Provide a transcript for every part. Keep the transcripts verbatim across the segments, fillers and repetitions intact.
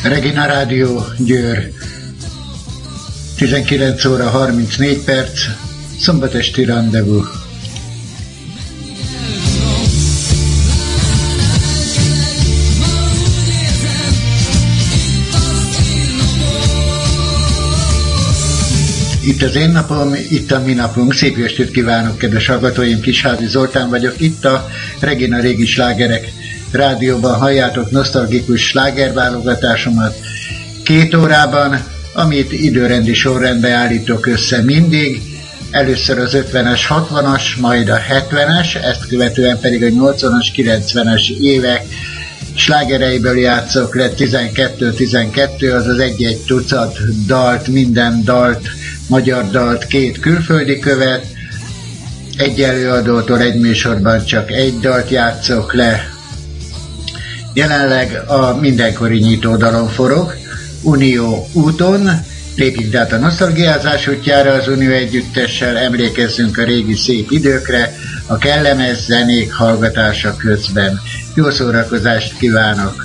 Regina Rádió Győr, tizenkilenc óra harmincnégy perc, szombatesti rendezvú. Itt az én napom, itt a mi napunk. Szép estét kívánok, kedves hallgatóim, Kisházi Zoltán vagyok. Itt a Regina Régi Slágerek rádióban halljátok nosztalgikus slágerválogatásomat két órában, amit időrendi sorrendbe állítok össze mindig. Először az ötvenes, hatvanas, majd a hetvenes, ezt követően pedig a nyolcvanas, kilencvenes évek slágereiből játszok le tizenkettő tizenkettő, azaz egy-egy tucat dalt, minden dalt, magyar dalt, két külföldi követ. Egy előadótól egy műsorban csak egy dalt játszok le. Jelenleg a mindenkori nyitódalon forog, Unió úton, lépjük át a nosztalgiázás útjára az Unió együttessel, emlékezzünk a régi szép időkre, a kellemes zenék hallgatása közben. Jó szórakozást kívánok!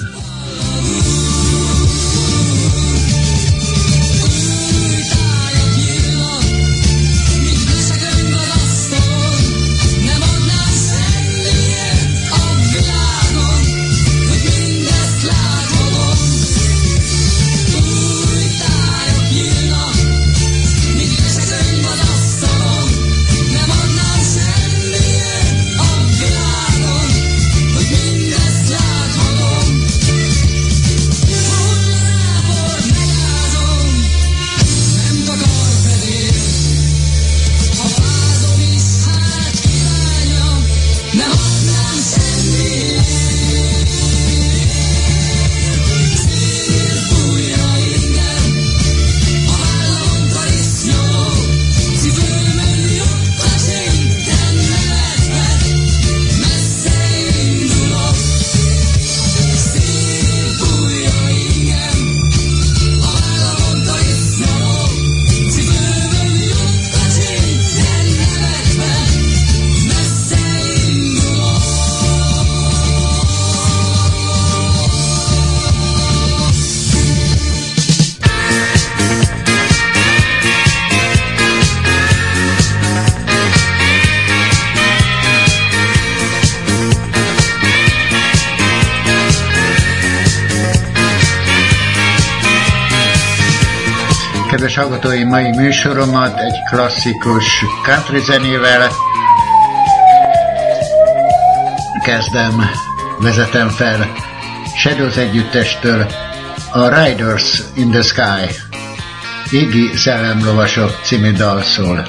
Kedves hallgatói, mai műsoromat egy klasszikus country zenével kezdem, vezetem fel Shadows együttestől a Riders in the Sky, Égi szellemlovasok című dal szól.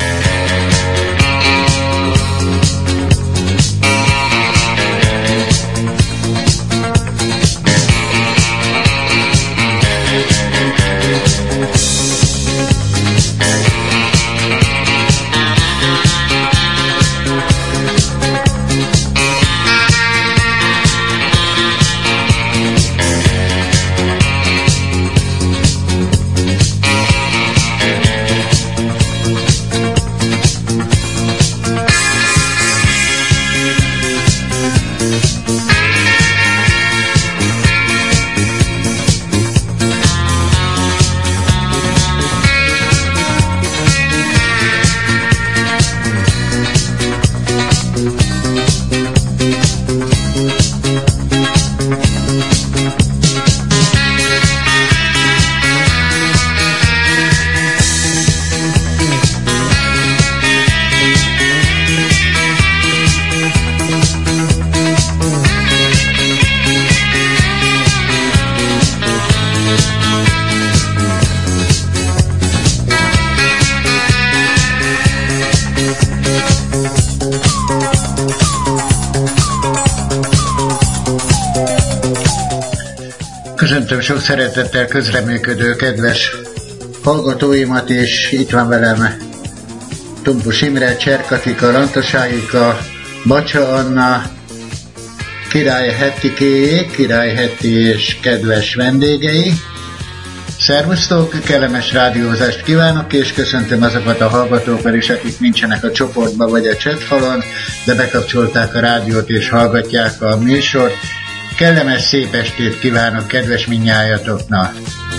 Köszöntöm sok szeretettel közreműködő kedves hallgatóimat, és itt van velem Tumpus Imre, Cserkatika, Lantoságika, Bacsa Anna, Király Hettikéjék, Király Hetti és kedves vendégei. Szervusztok, kellemes rádiózást kívánok, és köszöntöm azokat a hallgatókat is, akik nincsenek a csoportban vagy a chatfalon, de bekapcsolták a rádiót és hallgatják a műsort. Kellemes szép estét kívánok kedves mindnyájatoknak!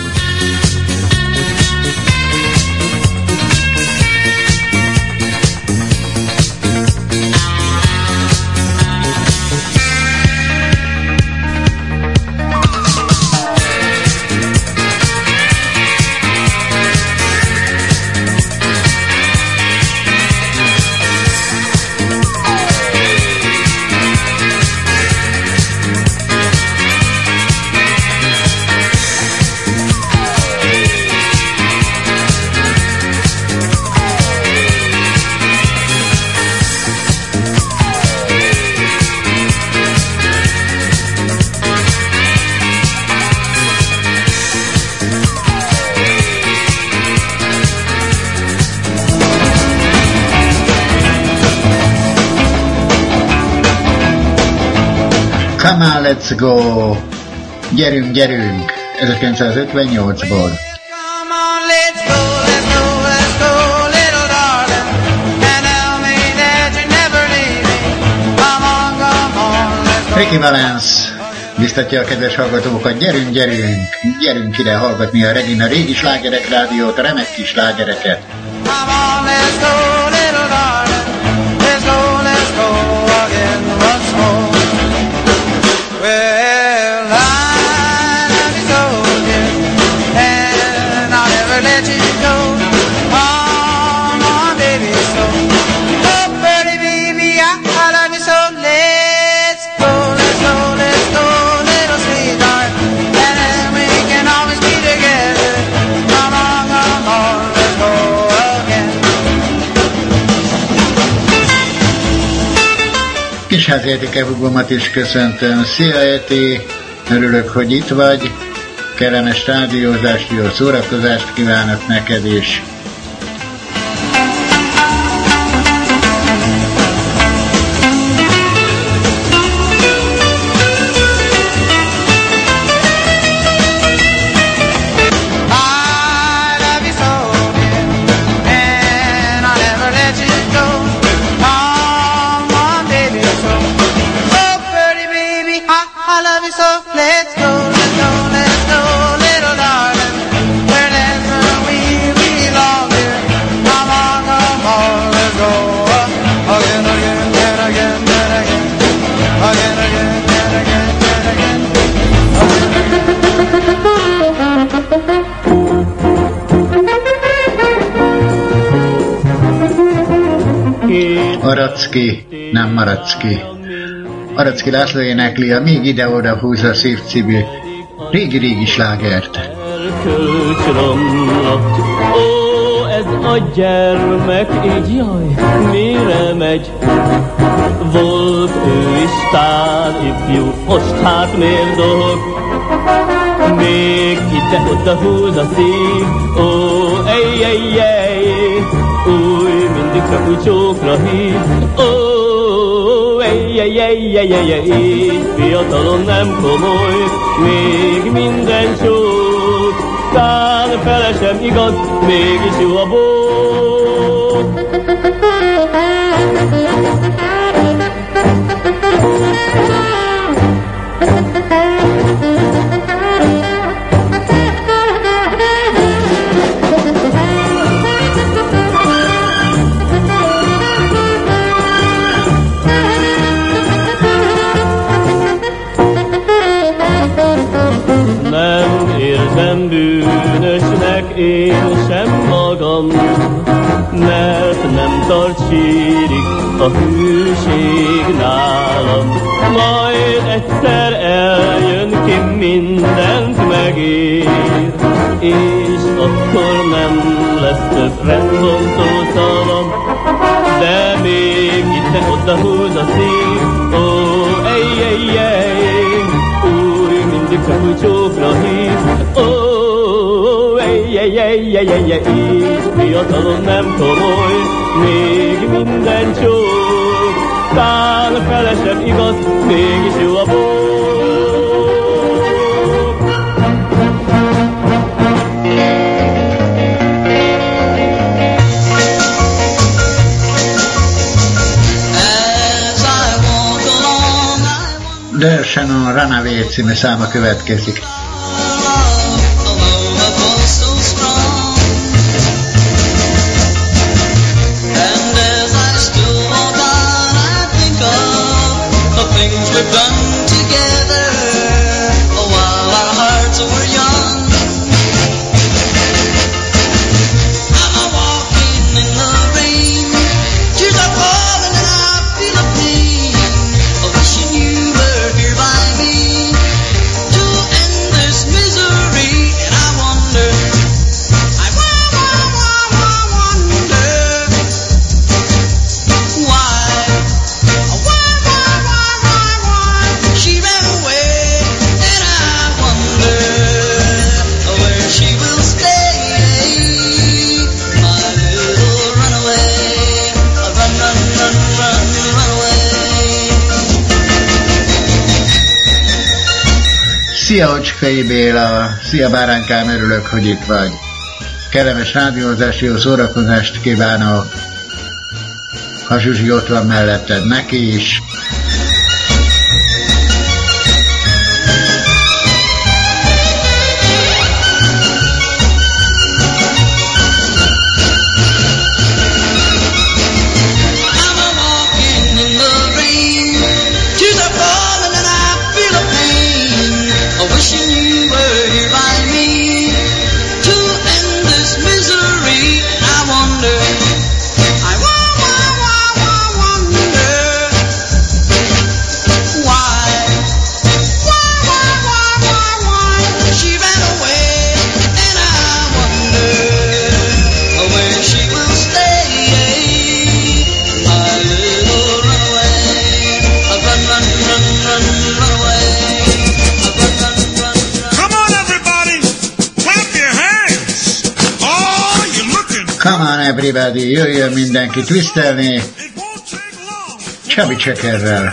Come on, let's go! Gyerünk, gyerünk! ezerkilencszázötvennyolcból. Come on, let's go, let's go, let's go, little darling, and tell me that you never leave me. Come on, come on, let's go. Ricky Valens biztatja a kedves hallgatókat, gyerünk, gyerünk! Gyerünk ide hallgatni a Regina régi slágerek rádiót, a remek kis slágereket. Come on, let's go, little darling, let's go, let's go again once more. Well, I love you so, dear, and I'll never let you go. Come on, baby, so, oh, pretty baby, I, I love you so. Let's go, let's go, let's go, little sweetheart, and then we can always be together. Come on, come on, let's go again. Kisházi Etike Hugomat is köszöntöm. Szia Eti, örülök, hogy itt vagy. Kellemes rádiózást, jó szórakozást kívánok neked is. Let's go, let's go, let's go, little darling, wherever we belong, dear. Come on, come on, let's go again, again, and again, and again, again, again, and again, and again. Aracki, nem maradsz ki. Aracki László énekli a Még ide-oda húzza szív című régi-régi slágert. Ó, ez a gyermek így jaj, mire megy? Volt ő is tán ifjú, most hát miért dolog? Még ide-oda húz a szív, ó, ej, ej, ej, új, mindig csak úgy csókra hív, ó, ej, ej, ej, ej, ej, fiatalon nem komoly, még minden csók, tán fele sem igaz, mégis jó a bók. Nem érzem bűnösnek én sem magam, mert nem tart sírig a hűség nálam. Majd egyszer eljön ki, mindent megér, és akkor nem lesz több rendbontó szavam. De még ide-oda húz a szív, ó, ej, ej, ej, új, mindig csak úgy csókra hív, ó, ej, ej, ej, ej, ej, ej, fiatalon nem komoly, még minden csók, tán fele sem igaz, mégis jó a bók. Darshan on Runaway Szép című száma következik. Things we've done together while our hearts were young. I'm walking in the rain, tears are falling and I feel a pain, wishing you were here by me to end this misery. And I wonder, I wonder why. She ran away, and I wonder where she will stay. My little runaway, run, run, run, run, run away. Szia, Ocskai Béla! Szia, Báránkám, örülök, hogy itt vagy. Kellemes rádiózást, jó szórakozást kívánok. Ha Zsuzsi ott van melletted, neki is. Wishing you were here by me to end this misery. I wonder, I wonder why, why, why, why, why, why she ran away, and I wonder where she will stay. My little runaway, run, run, run, run, run away. Come on everybody, jöjjön mindenki twistelni Csabi Csekerrel.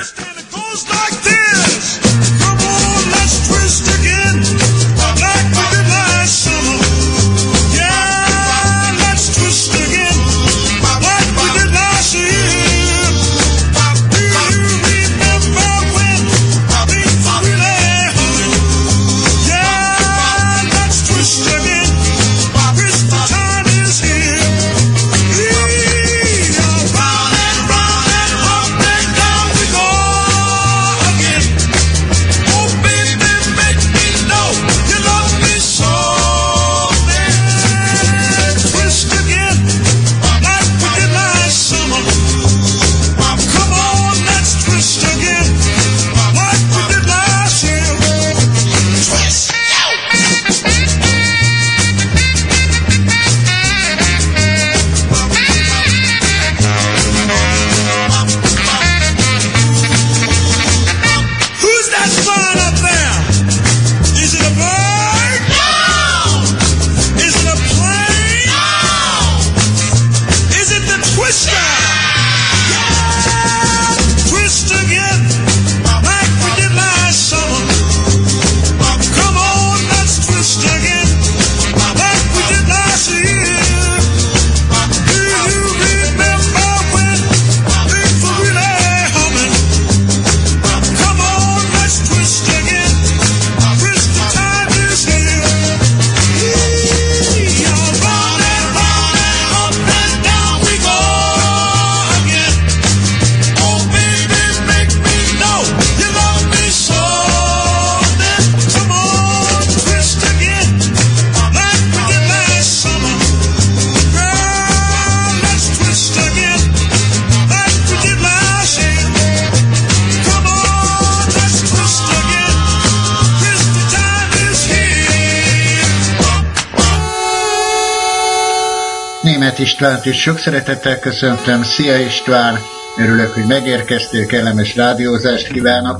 Németh Istvánt is sok szeretettel köszöntöm. Szia István, örülök, hogy megérkeztél, kellemes rádiózást kívánok.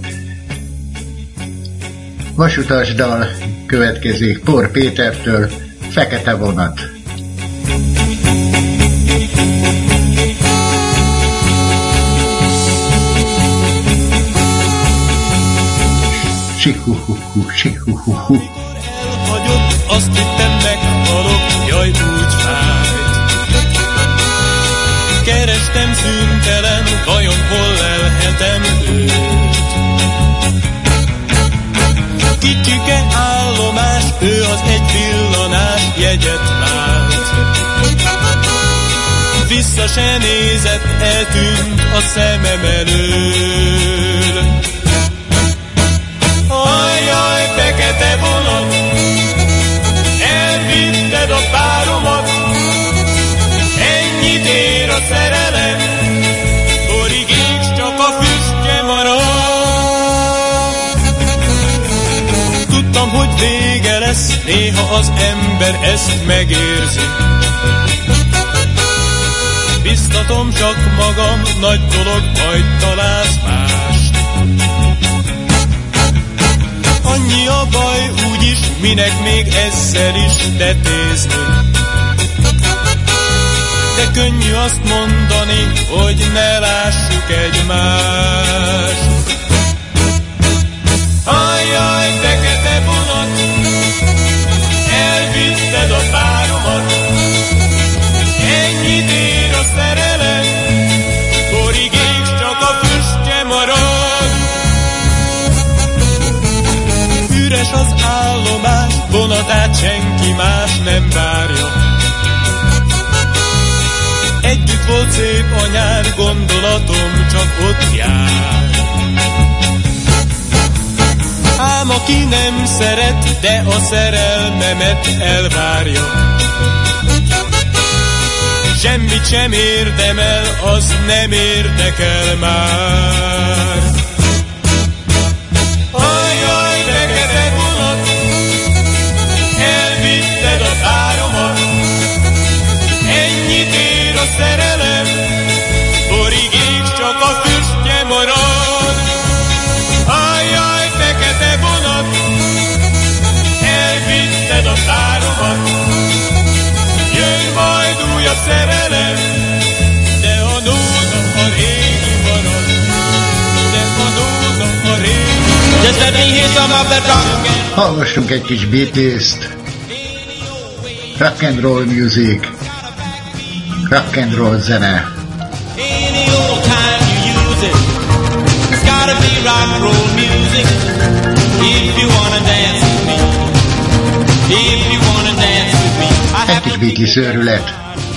Vasutas dal következik Por Pétertől, Fekete vonat. Sihuhuhu, sihuhuhu. Elhagyott, azt hittem meghalok, jaj úgy fájt. Kerestem szüntelen, vajon hol lelhetem őt. Kicsike állomás, ő az egy villanás jegyet vált. Vissza se nézett, eltűnt a szemem elől. Ajjaj, fekete vonat, elvitted a páromat, ennyit ér a szerelem, borigés csak a füstje marad. Tudtam, hogy vége lesz, néha az ember ezt megérzi. Biztatom csak magam, nagy dolog, majd találsz mást. Annyi a baj, úgyis, minek még ezzel is tetézni. De könnyű azt mondani, hogy ne lássuk egymást. Ajjaj, fekete vonat, elvitted a páromat, ennyit ér a szerelem, borigés csak a füstje marad. Üres az állomás, vonatát senki más nem várja. Együtt volt szép a nyár, gondolatom csak ott jár. Ám aki nem szeret, de a szerelmemet elvárja. Semmit sem érdemel, az nem érdekel már. Ajjaj, fekete vonat, elvitted a páromat, ennyit ér a szerelem, borigés csak a füstje marad. Ajjaj, fekete vonat, elvitted a páromat, jön majd újabb szerelem, de a nóta a régi marad, de a nóta a régi. Just let me hear some of the rock and Hallgassunk egy kis Beatles-t. Rock and roll music. Rock and roll zene. Any old time you use it, it's gotta be rock and roll music. If you wanna dance with me, if you wanna dance with me, I Egy have kis to Beatles őrület.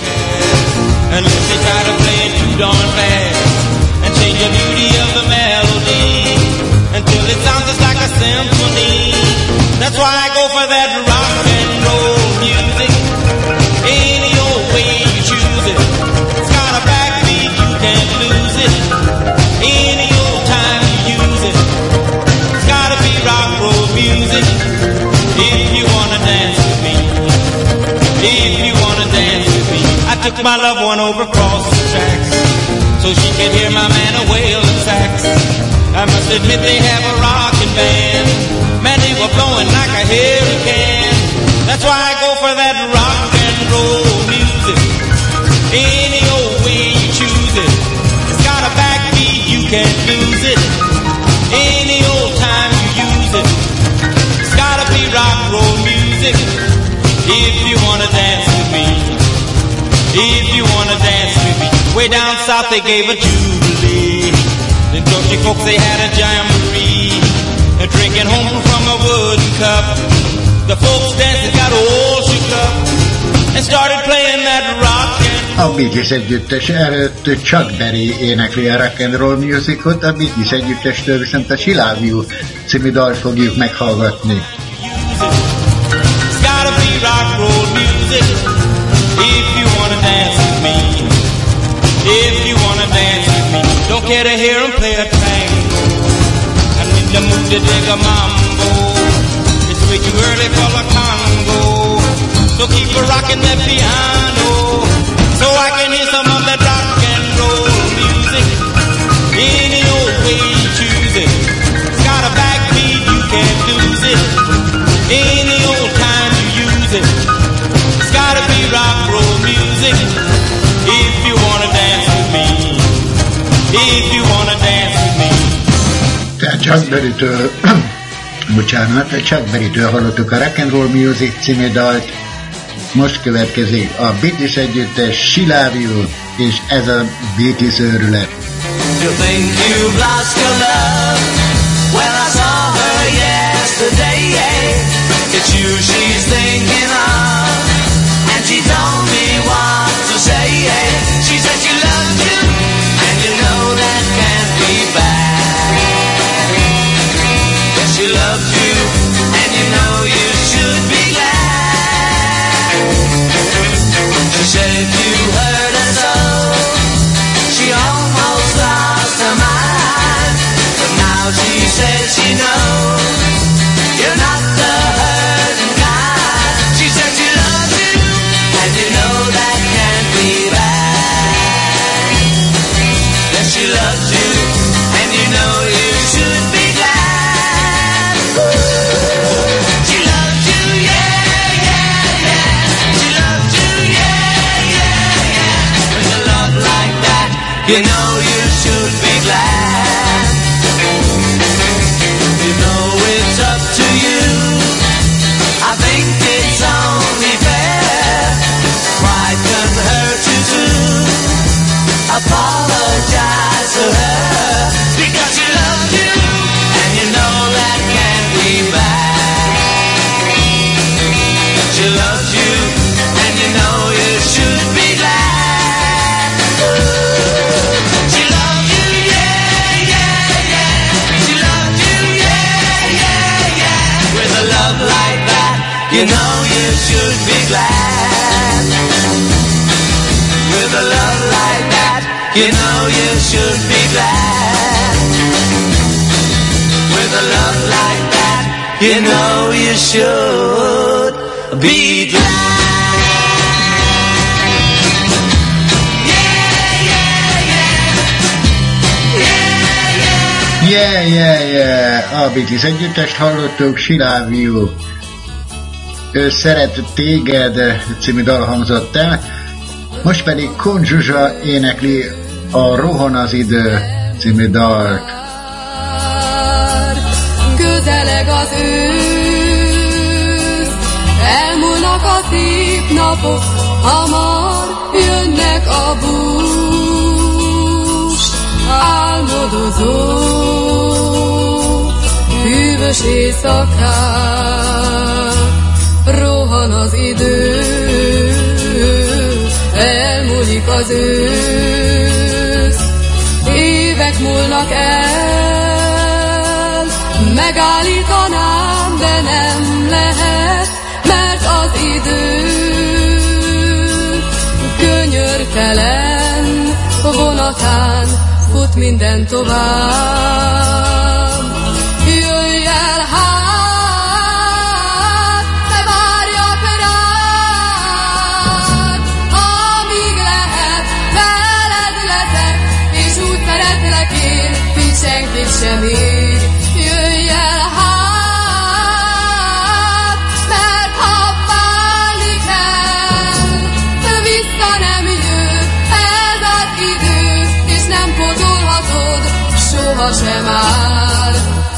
and if they try to play it too darn fast and change the beauty of the melody until it sounds just like a symphony, that's why I go for that rock and roll music. Any old way you choose it, it's got a backbeat, you can't lose it. Any old time you use it, it's gotta be rock and roll music. If you wanna dance with me, if you wanna dance with me, I took my loved one over across the tracks so she could hear my man a wailing sax. I must admit they have a rockin' band, man, they were blowing like a hurricane. That's why I go for that rock and roll music. Any old way you choose it, it's got a backbeat, you can't lose it. Any old time you use it, it's gotta be rock and roll music. If you wanna dance with me, if you wanna dance with me. Way down south they gave a jubilee. The country folks they had a jamboree, and drinking home from a wooden cup. The folks dancing got all shook up and started playing that rock and A Beatles együttes előtt Chuck Berry énekli a rock and roll musicot, a Beatles együttestől viszont a She Love You című dalt fogjuk meghallgatni. use it. It's gotta be rock and roll music. If you wanna dance with me, if you wanna dance with me, don't care to hear 'em play a tango. I'm in the mood to dig a mambo. It's way too early for the Congo, so keep a rocking that piano, so I can hear some of that rock and roll music. Any old way you choose it, it's got a backbeat, you can't lose it. Any old time you use it, it's gotta be rock and roll music. If you wanna dance with me, if you wanna dance with me. Tehát Chuck Berry-től, bocsánat, Chuck Berry-től hallottuk a Rock and Roll Music című dalt. Most következik a Beatles együttes She Love You, és ez a Beatles őrület. You think you've lost your love? Well, I saw her yesterday. it's you she's thinking of. And she told me what to say. She said she loves you, and you know that can't be bad. Yes, she loves you, and you know you should be glad. She said if you hurt her so, she almost lost her mind. But now she says she knows you're not the hurting kind. She said she loves you, and you know that can't be bad. Yes, she loves you, and you know you should be glad. She loves you, yeah, yeah, yeah. She loves you, yeah, yeah, yeah. With a love like that, you know you should be glad. You know it's up to you. I think it's only fair. Pride can hurt you too. Apologize to her because she loves you, and you know that can't be bad. She loves you, and you know you should be glad. She loves you, yeah, yeah, yeah. She loves you, yeah, yeah, yeah. With a love like that, you know you should be glad. With a love like that, you know you should be glad. With a love like that, you know you should be glad. Yeah, yeah, yeah, a Beatles együttest hallottuk, She Love You. Ő szeret téged című dal hangzott el, most pedig Kun Zsuzsa énekli a Rohan az idő című dalt. Közeleg az ősz, elmúlnak a szép napok, hamar jönnek a bús. Álmodozó, hűvös éjszakák, rohan az idő, elmúlik az ősz. Évek múlnak el, megállítanám, de nem lehet, mert az idő könyörtelen vonatán fut minden tovább. Jöjj el hát, ne várjak rád, amíg lehet, veled leszek, és úgy szeretlek én, mint senkit sem ér. Jöjj el hát, mert ha válni kell, vissza nem jön ez az idő, és nem pótolhatod, soha sem áll.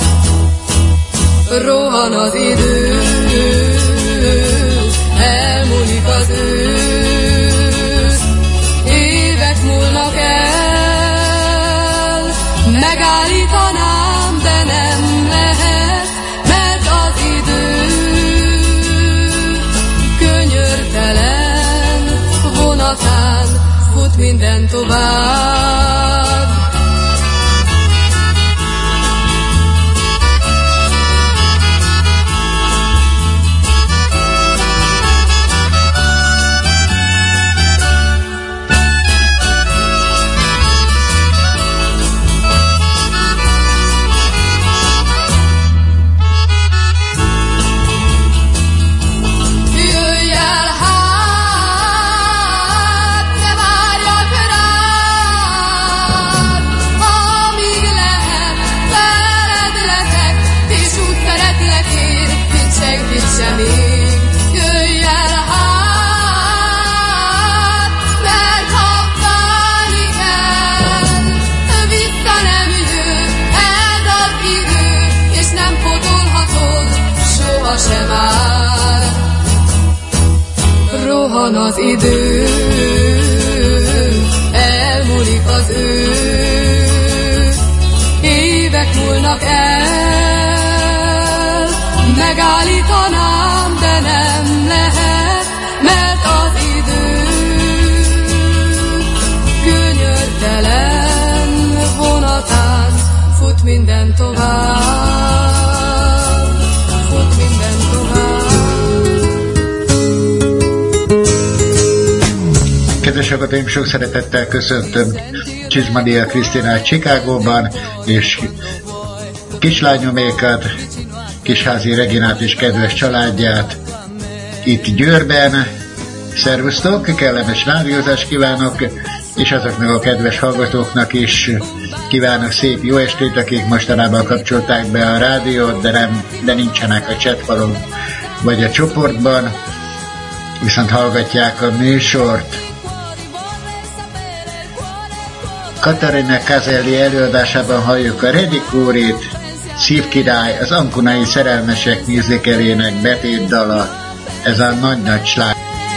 Rohan az idő, elmúlik az ősz. Évek múlnak el, megállítanám, de nem lehet, mert az idő könyörtelen vonatán fut minden tovább. Rohan az idő, elmúlik az ősz, évek múlnak el, megállítanám, hallgatóim, sok szeretettel köszöntöm Csizmadia Krisztinát Chicagóban, és kislányomékat, Kisházi Reginát és kedves családját itt Győrben. Szervusztok, kellemes rádiózást kívánok, és azoknak a kedves hallgatóknak is kívánok szép jó estét, akik mostanában kapcsolták be a rádiót, de, nem, de nincsenek a chatfalon vagy a csoportban, viszont hallgatják a műsort. Katarina Caselli előadásában halljuk a Redikórit, Szívkirály, az Ankunai Szerelmesek musicalének betétdala, ez a nagy-nagy sláger.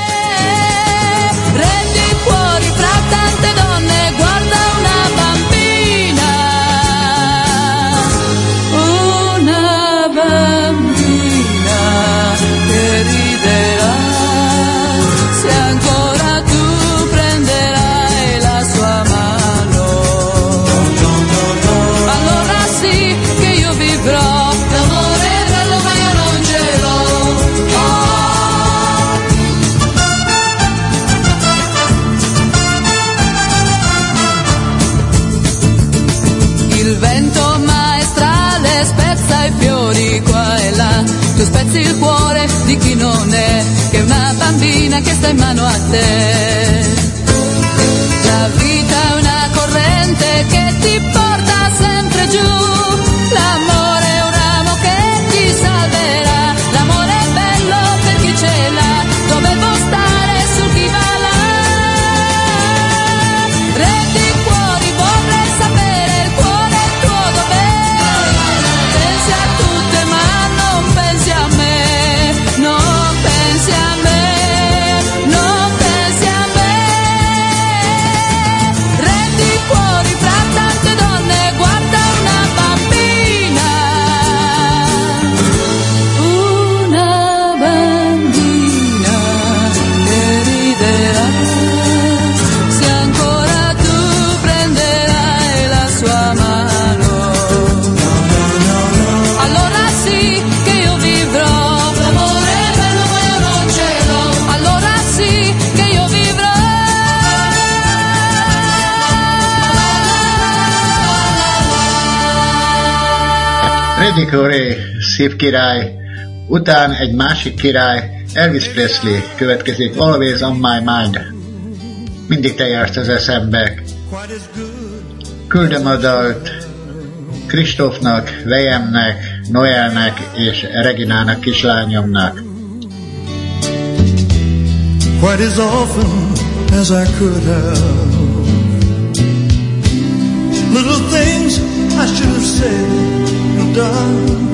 Tu spezzi il cuore di chi non è che una bambina che sta in mano a te. La vita è una corrente che ti porta sempre giù. L'amore è un ramo che ti salverà. L'amore è bello per chi ce l'ha. Dovevo stare su chi va là. Rendi cuori, vorrei sapere il cuore tuo dov'è. Pensi a tutte ma non pensi a me, non pensi a me, non pensi a me. Rendi cuori fra tante donne, guarda una bambina, una bambina che riderà se ancora tu prenderai la sua mano. Allora sì che io vivrò, l'amore è bello ma io non ce l'ho. Allora sì che io vivrò. Redikóri, Szívkirály, után egy másik király, Elvis Presley következik, Always on my mind. Mindig te jársz az eszembe. Küldöm a dalt Kristófnak, Vejemnek, Noelnek és Reginának, kislányomnak. Quite as often as I could have. Little things I should have said and done.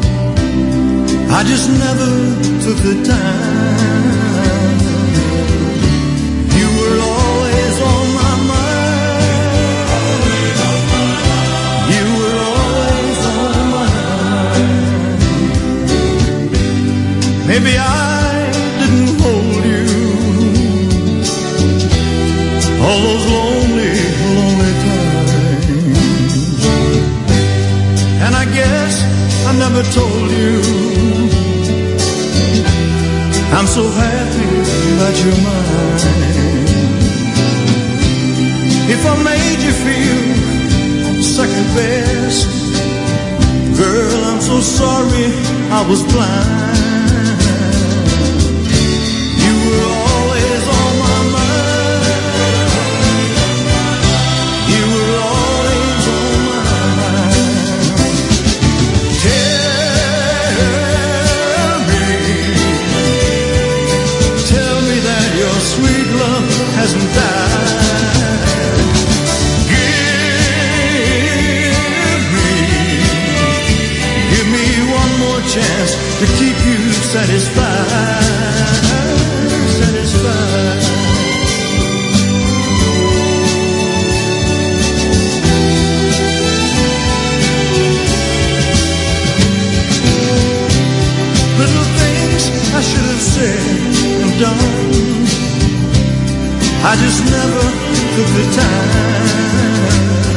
I just never took the time. You were always on my mind. You were always on my mind. Maybe I didn't hold you all those lonely, lonely times. And I guess I never told you I'm so happy that you're mine. If I made you feel second best, girl, I'm so sorry I was blind. You were always on my mind. You were always on my mind. Tell me, tell me that your sweet love hasn't died. Give me, give me one more chance to keep you satisfied, satisfied. Little things I should have said and done, I just never took the time.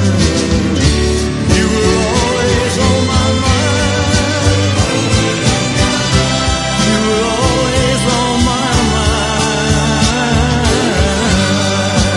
You were always on my mind. You were always on my mind.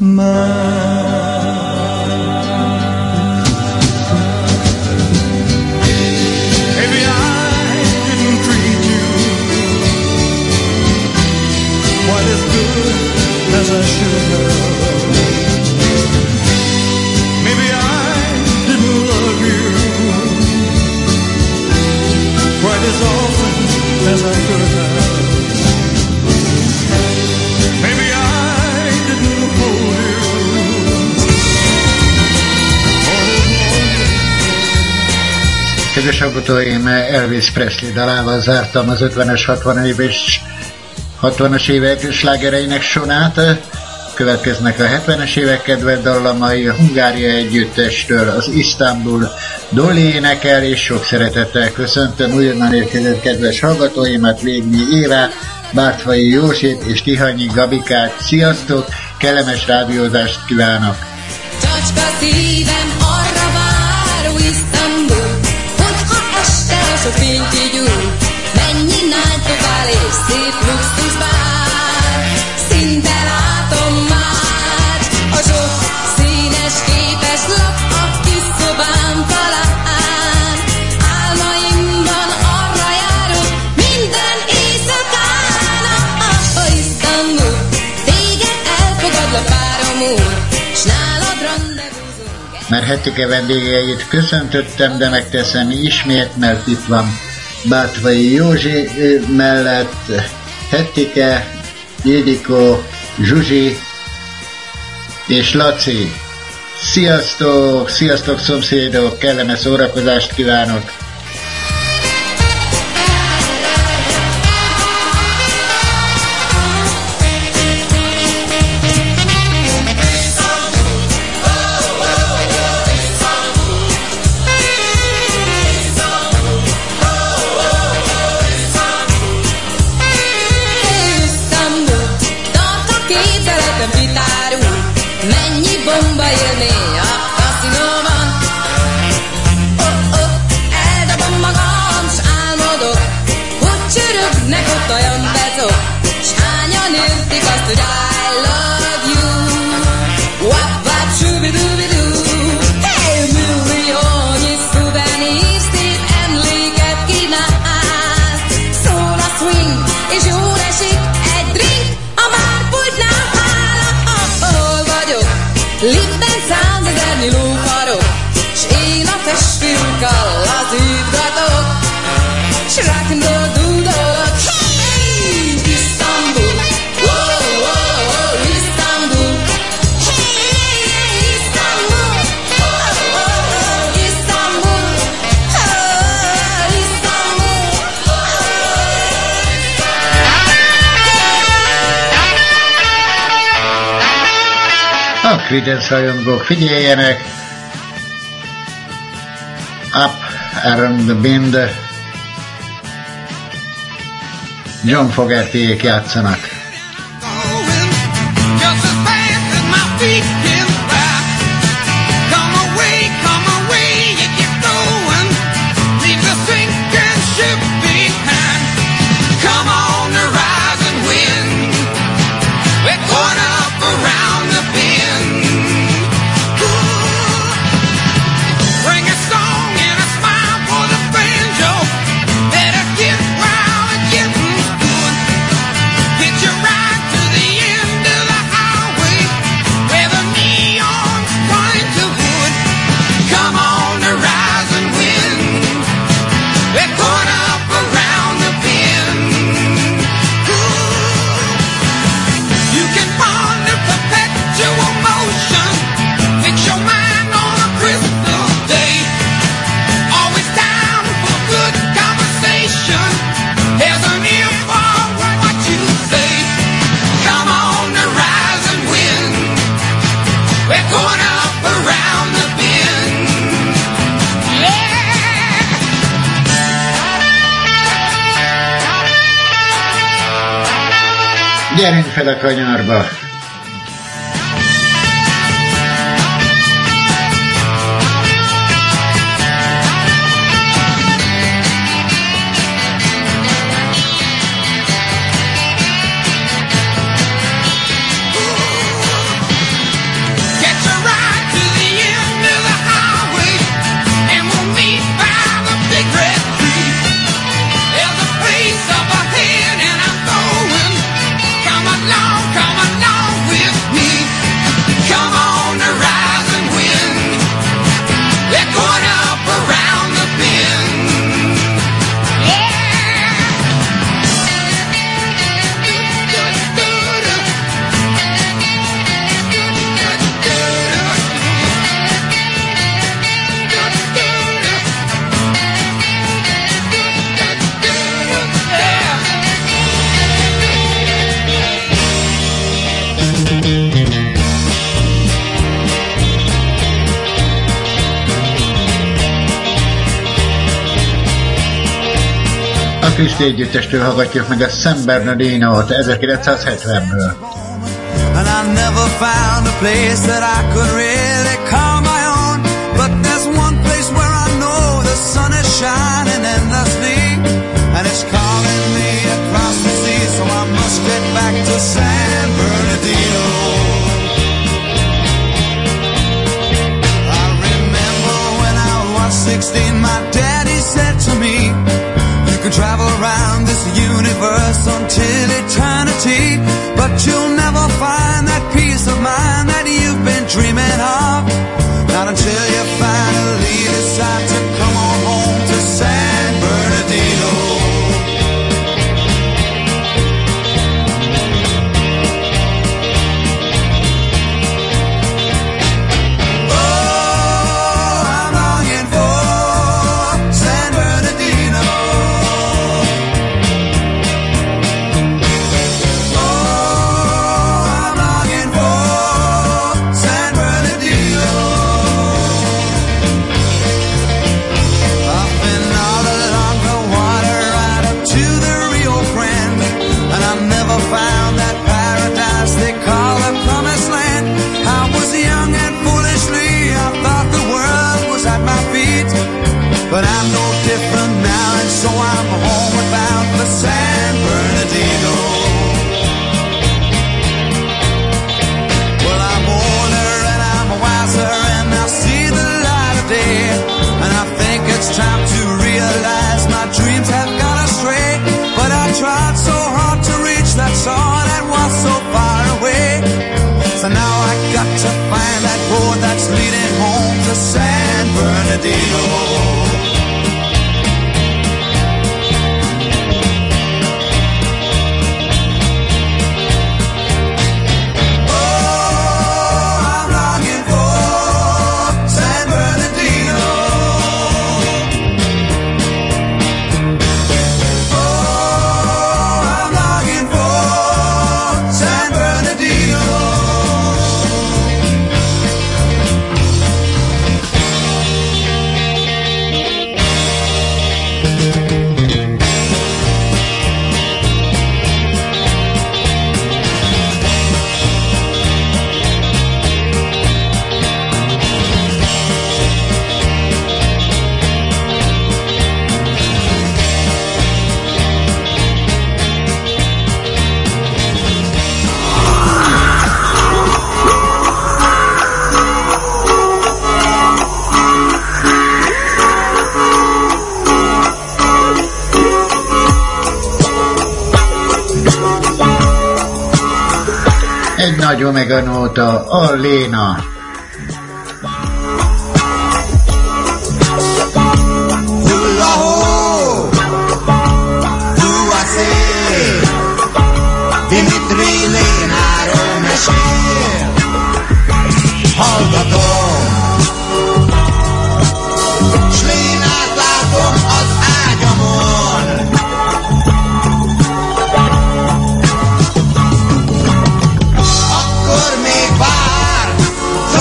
Kedves hallgatóim, Elvis Presley dalával zártam az ötvenes, hatvanas évek slágereinek sorát. Következnek a hetvenes évek kedvelt dallamai, a Hungária együttestől az Isztambul Doli énekel, és sok szeretettel köszöntöm újonnan érkezett kedves hallgatóimat, Végni Évát, Bártfai Józsit és Tihanyi Gabikát. Sziasztok, kellemes rádiózást kívánok! Csacska szívem arra vár, ó Isztambul, hogyha este a sok fény kigyúl, mennyi nágyfogál és szép luxus vár, szinte látom már a sok színes képes lap a kis szobám talán. Álmaimban arra járok minden éjszakán, ó Isztambul, téged elfogadlak párom úr, s nálad randevúzunk. Már Hetike vendégeit köszöntöttem, de megteszem ismét, mert itt van Bártvai Józsi mellett Hetike, Ildikó, Zsuzsi és Laci. Sziasztok, sziasztok szomszédok, kellemes szórakozást kívánok! Creedence rajongók, figyeljenek! Up Around the Bend, John Fogertyék játszanak. Gyerünk fel a kanyarba! Christie együttestől hallgatjuk meg a San Bernardino-t ezerkilencszázhetvenből. And I never found a place that I could really call my own. But there's one place where I know the sun is shining endlessly, and it's calling me across the sea, so I must get back to San Bernardino. I remember when I was sixteen, my daddy said to me, you can travel around this universe until eternity, but you'll never find that peace of mind that you've been dreaming of, not until you finally decide to come on home to San Bernardino. But I'm no different now, and so I'm homeward bound for San Bernardino. Well, I'm older and I'm wiser, and I see the light of day, and I think it's time to realize my dreams have gone astray. But I tried so hard to reach that shore that was so far away, so now I got to find that road that's leading home to San Bernardino. Nagy Omega nóta, a Léna. Hulla-hó, Duacé, Dimitri Lénáról mesél. Hallgatom, s Lénát látom az ágyamon. Akkor még vár,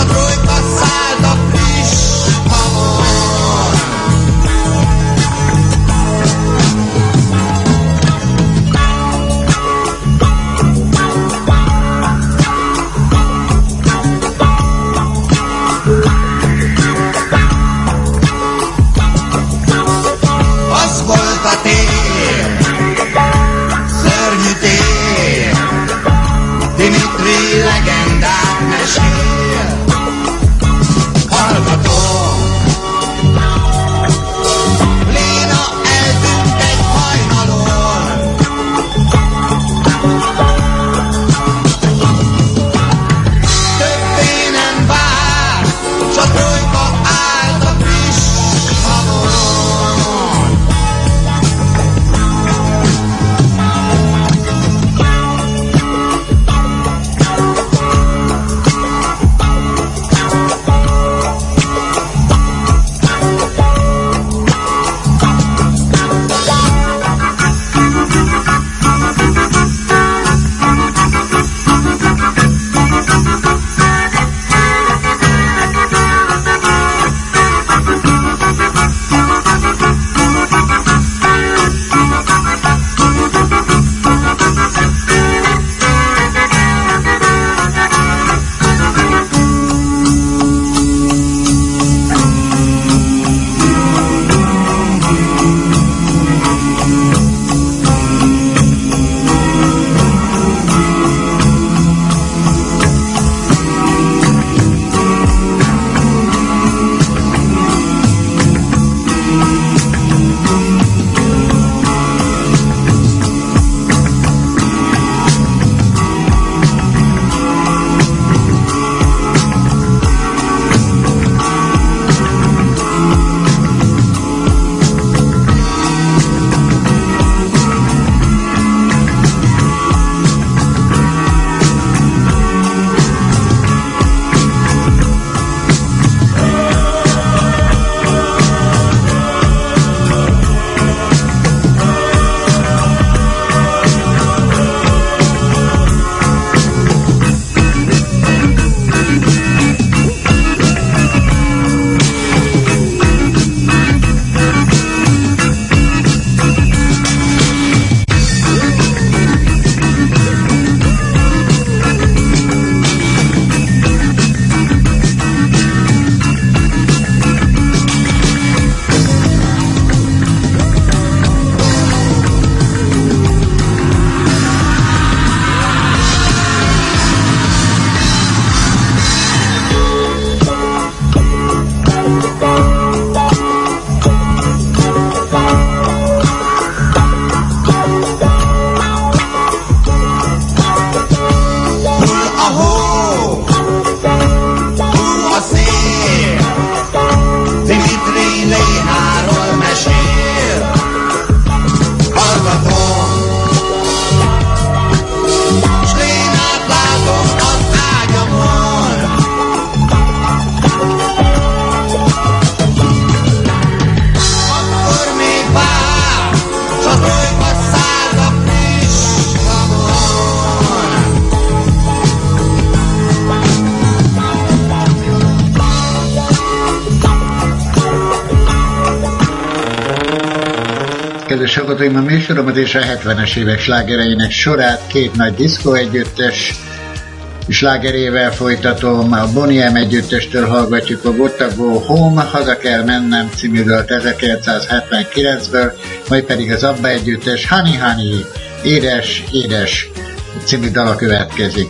kedves hallgatóim, a műsoromat és a hetvenes évek slágereinek sorát két nagy diszkó együttes slágerével folytatom. A Boney M együttestől hallgatjuk a Gotta Go Home, Haza kell mennem című dalt ezerkilencszázhetvenkilencből, majd pedig az Abba együttes Honey Honey, édes, édes című dala következik.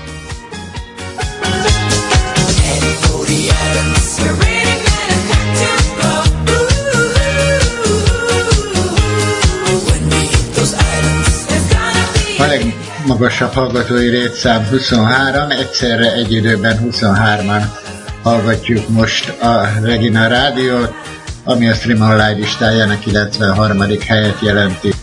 A legmagasabb hallgatói létszám huszonhárom, egyszerre egy időben huszonhárman hallgatjuk most a Regina Rádiót, ami a Stream Online listájának kilencvenharmadik helyet jelenti.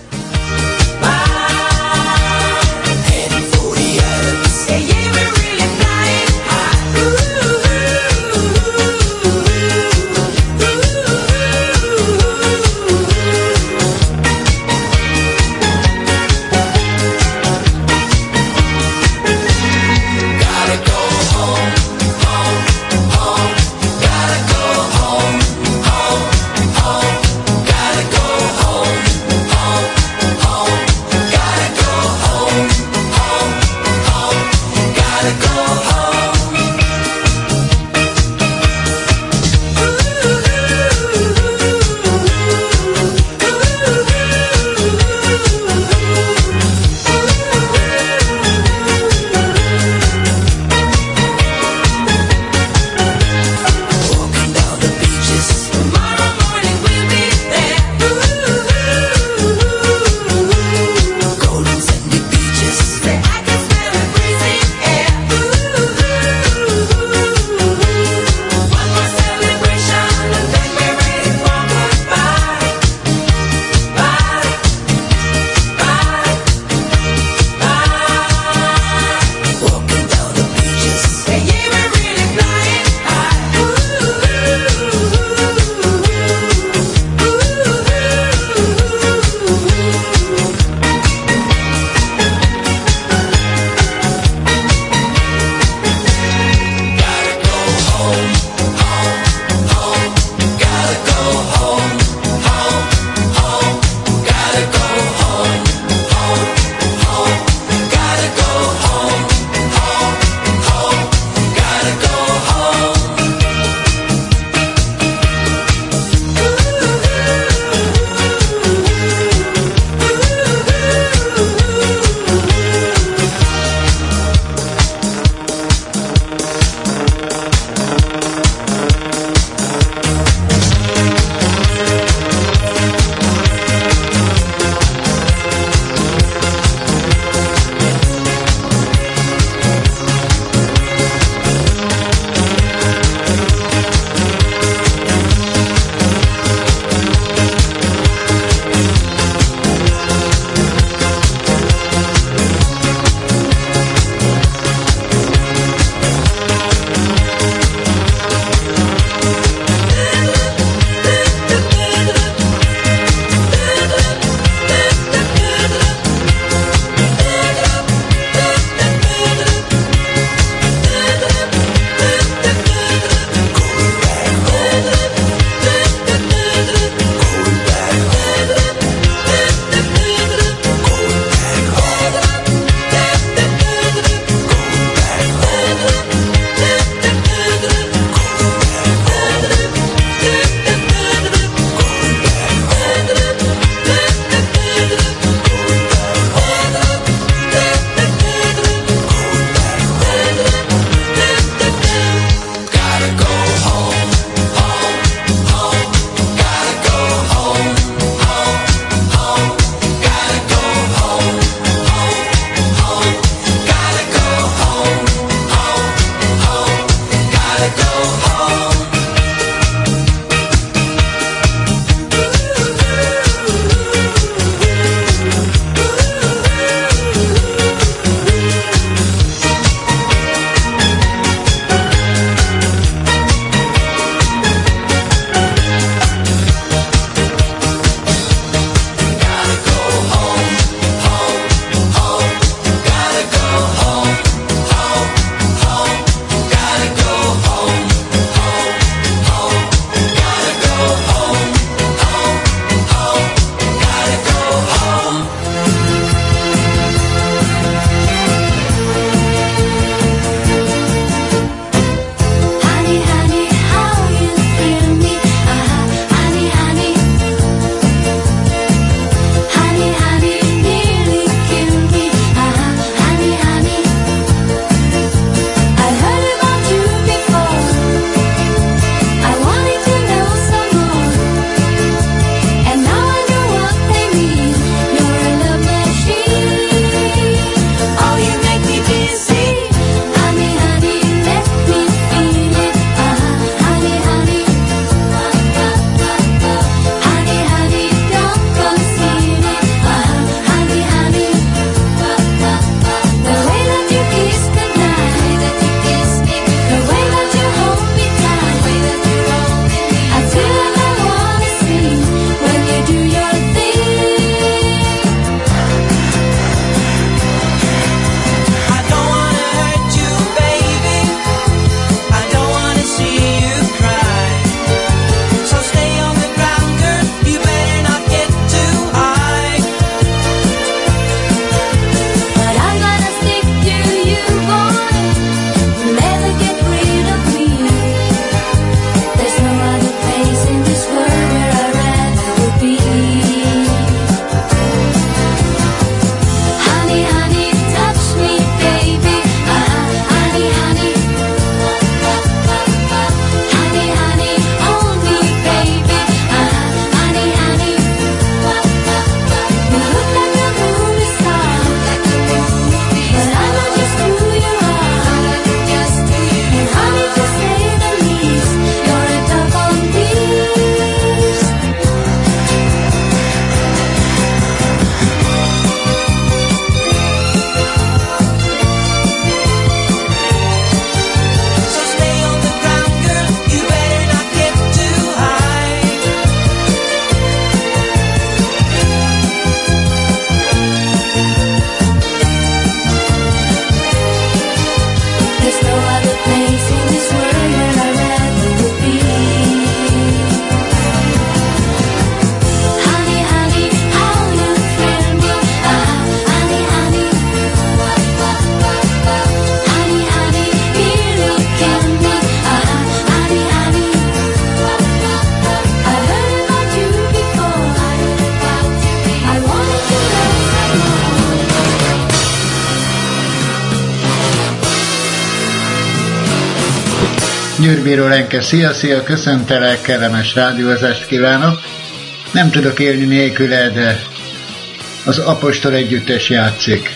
Győrbíró Lenke, szia, szia, köszöntelek, kellemes rádiózást kívánok. Nem tudok élni nélküle, de az Apostol együttes játszik.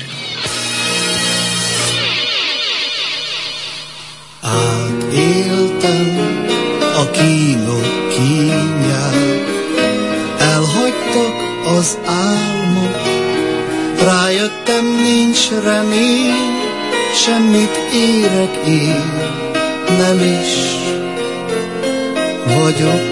Átéltem a kínok kínját, elhagytak az álmok, rájöttem, nincs remény, semmit érek én, nem is vagyok.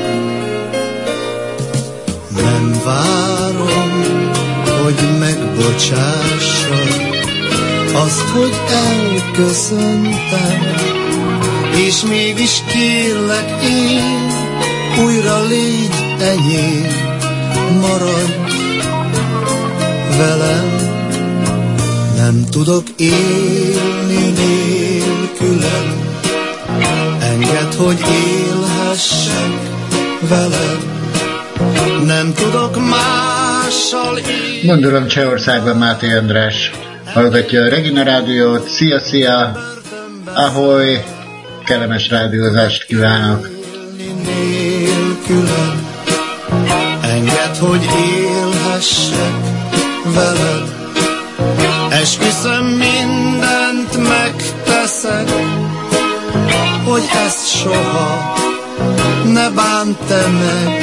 Nem várom, hogy megbocsássad azt, hogy elköszöntem, és mégis kérlek én, újra légy enyém, maradj velem. Nem tudok élni nélküled, engedd, hogy élhessek veled. Nem tudok mással élni. Gondolom Csehországban Máté András hallgatja a Regina Rádiót. Szia, szia, ahoy, kellemes rádiózást kívánok. Nélküled, engedd, hogy élhessek veled. Esküszöm, mindent megteszek, hogy ezt soha ne bánt te meg.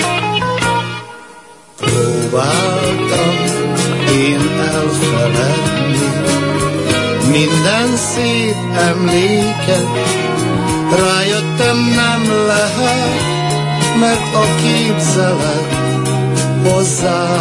Próbáltam én elfeledni minden szép emléket, rájöttem, nem lehet, mert a képzelet hozzá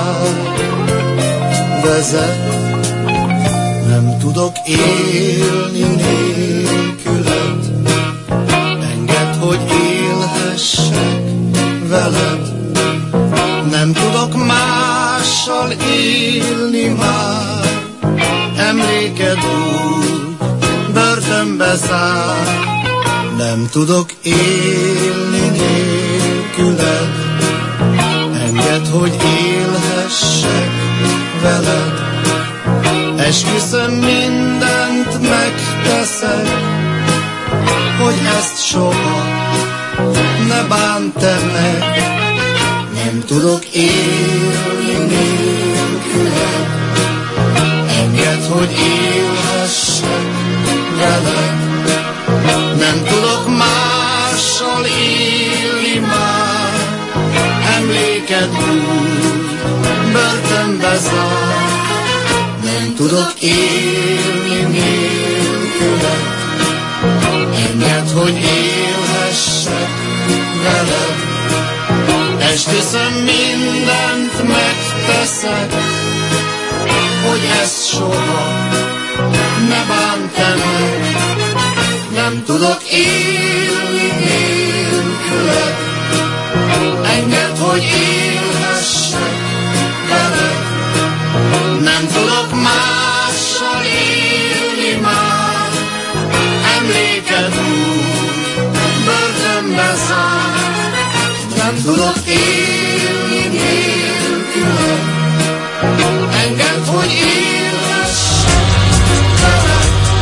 vezet. Nem tudok élni nélküled, engedd, hogy élhessek veled. Nem tudok mással élni már, emléked úgy börtönbe zár. Nem tudok élni nélküled, engedd, hogy élhessek veled. Esküszöm, mindent megteszek, hogy ezt soha ne bánt te meg. Nem tudok élni nélküled, engedd, hogy élhessek veled. Nem tudok mással élni már, emléked úgy börtönbe zár. Nem tudok élni nélküled, engedd, hogy élhessek veled. Esküszöm, mindent megteszek, hogy ezt soha ne bánt te meg. Nem tudok élni nélküled, engedd, hogy élhessek veled. Nem tudok mással élni már, emléked úgy börtönbe zár. Nem tudok élni nélküled, engedd, hogy élhessek veled.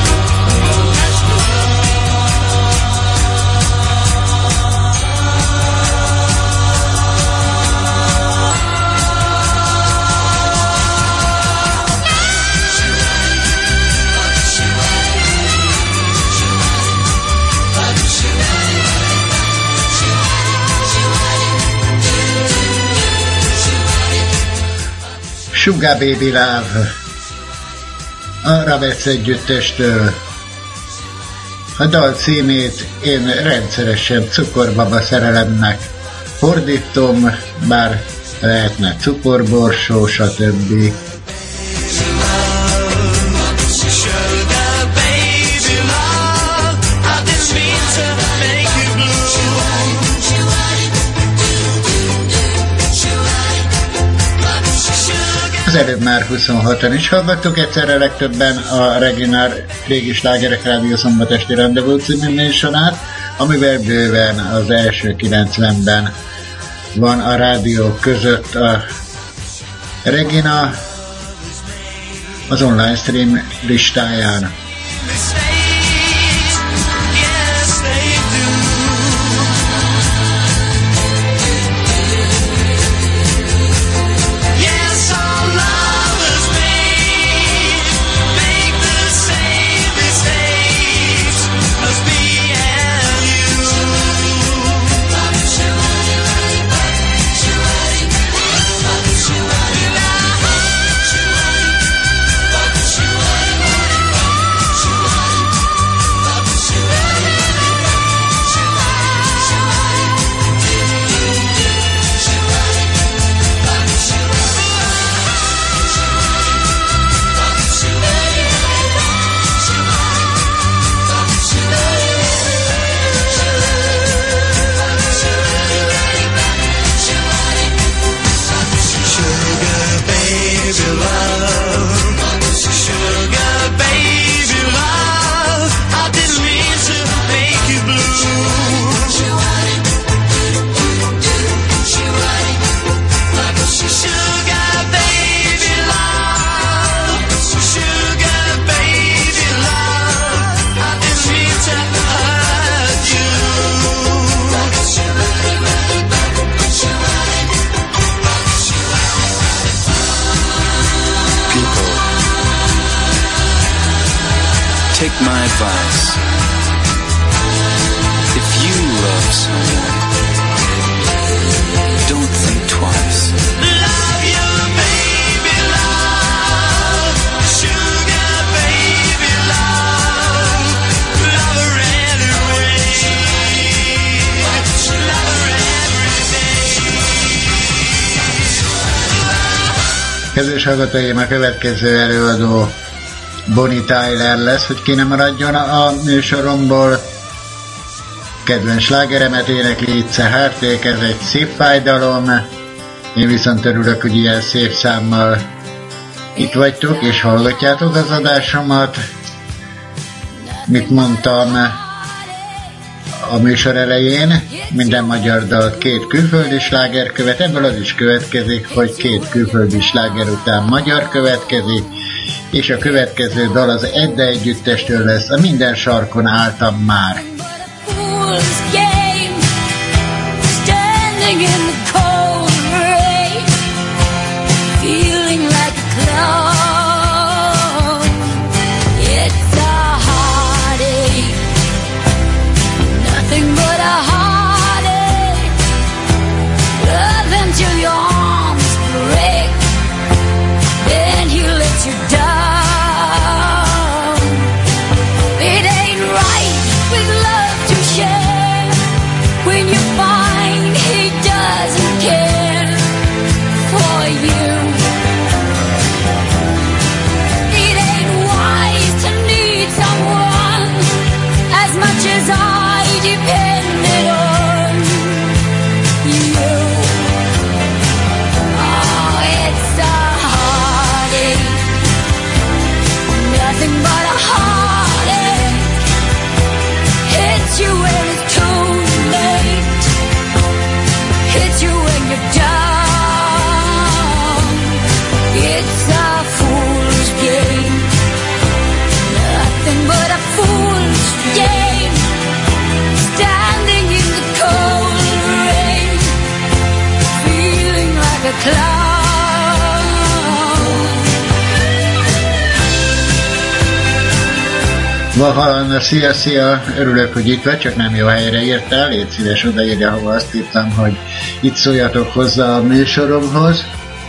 Sugar Baby Love a Ravec együttestől. A dal címét én rendszeresen cukorbaba szerelemnek fordítom, bár lehetne cukorborsó, stb. Az előbb már huszonhatan is hallgattuk, egyszerre legtöbben a Regina Régi Slágerek Rádió szombatesti rendezvú című műsorát, amivel bőven az első kilencvenben van a rádiók között a Regina az online stream listáján. take my advice. If you love someone, don't think twice. Love you, baby, love. Sugar, baby, love. Love her anyway. Love her every day. Kedves hallgatóim, a következő előadó Bonnie Tyler lesz, hogy ki nem maradjon a műsoromból. Kedvenc slágeremet énekli Itze Hárték, ez egy szép fájdalom. Én viszont örülök, hogy ilyen szép számmal itt vagytok, és hallgatjátok az adásomat. Mit mondtam a műsor elején? Minden magyar dalt két külföldi sláger követ, ebből az is következik, hogy két külföldi sláger után magyar következik, és a következő dal az Edda együttestől lesz, a Minden sarkon álltam már. Vahan, szia, szia, örülök, hogy itt vagy, csak nem jó helyre írtál, légy szíves odaírja, ahol azt írtam, hogy itt szóljatok hozzá a műsoromhoz.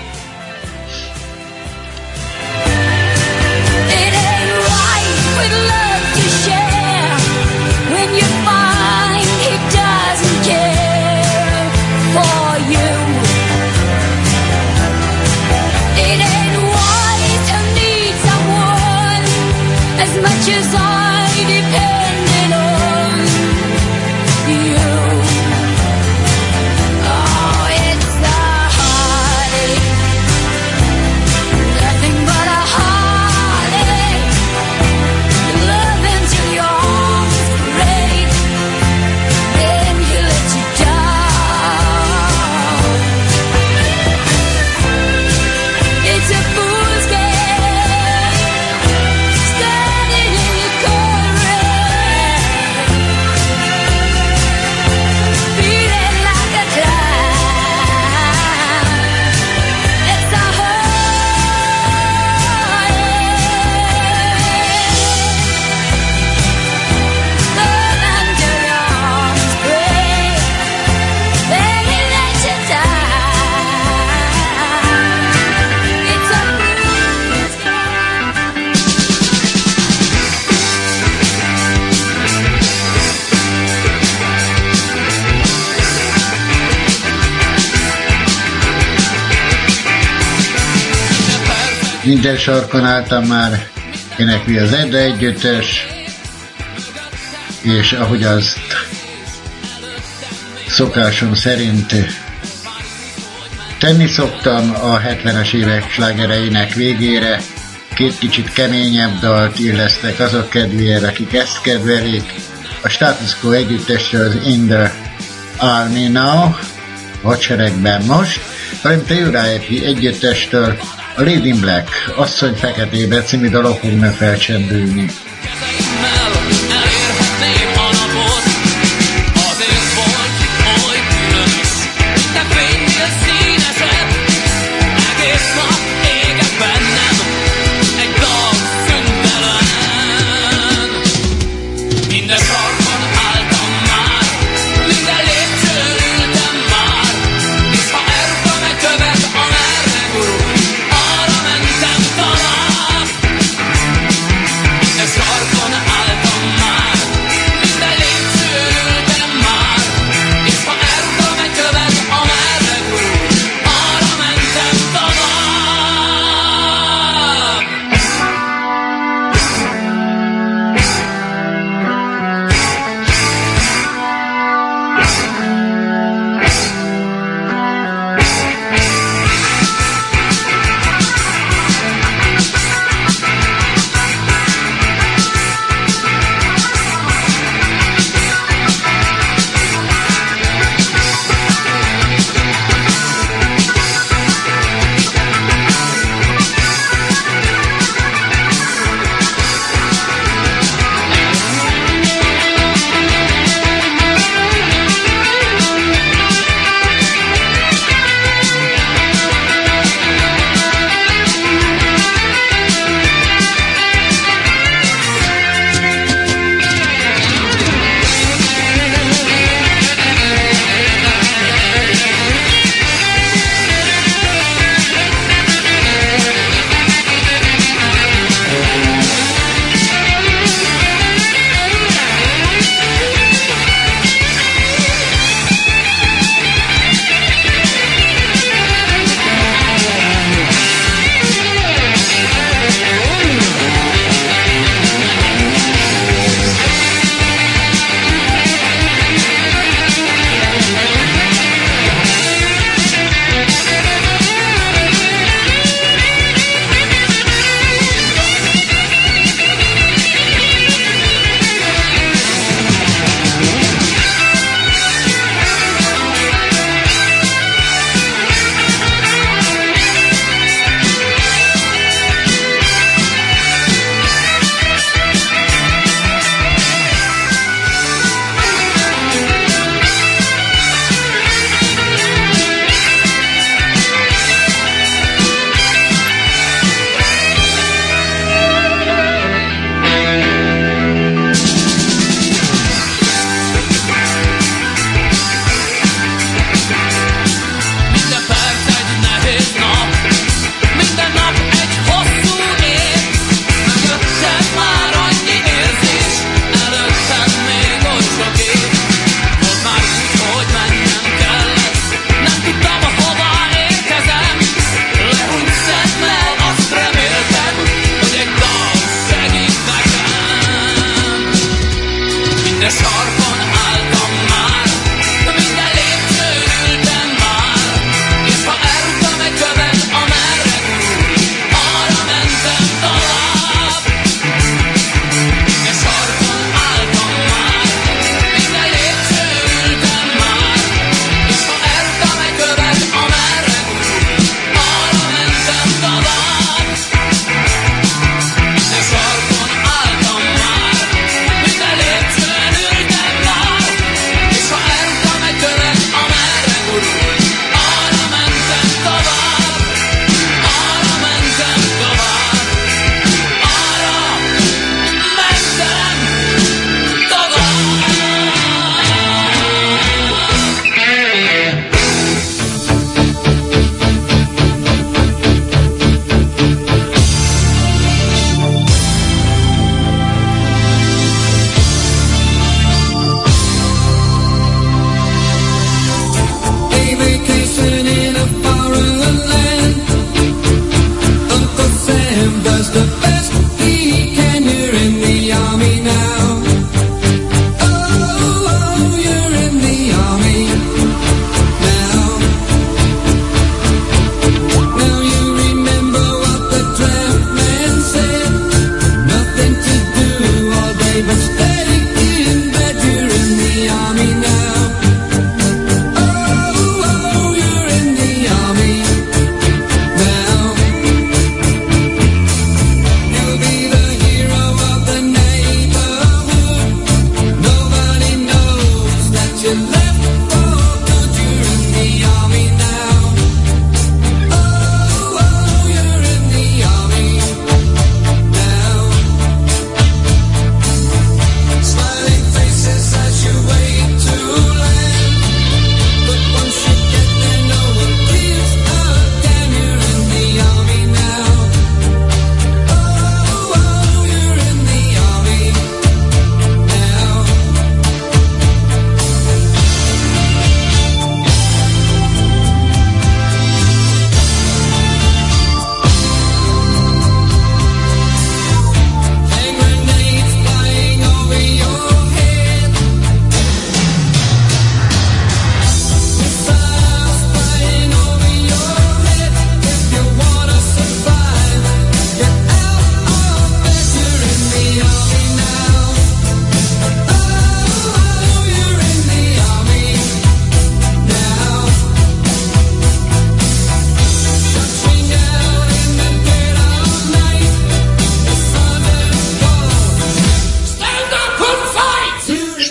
Minden sarkon álltam már, énekli az Edda együttes, és ahogy azt szokásom szerint tenni szoktam a hetvenes évek slágereinek végére, két kicsit keményebb dalt illesztek azok kedvéért, akik ezt kedvelik. A Status Quo együttesről az In the Army Now, hadseregben most, valamint a Uriah együttestől a Lady in Black, Asszony feketébe című dalok fognak felcsendülni.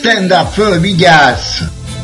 Stand up, föl, vigyázz!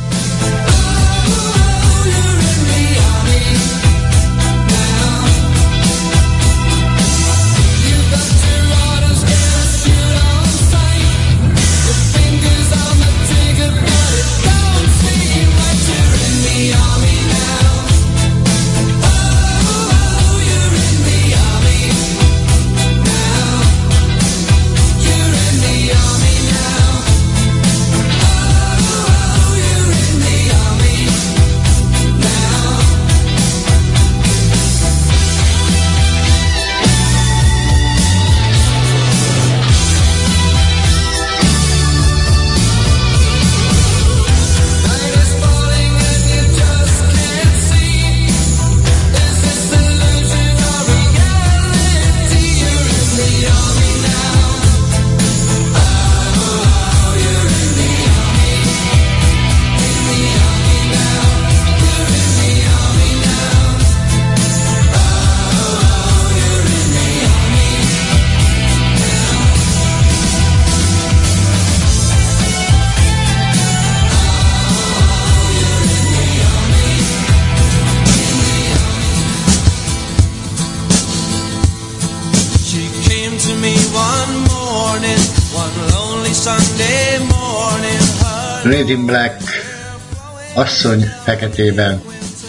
Lady in Black, asszony feketében.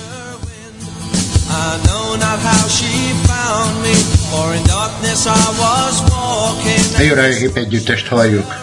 A Uriah együttest halljuk.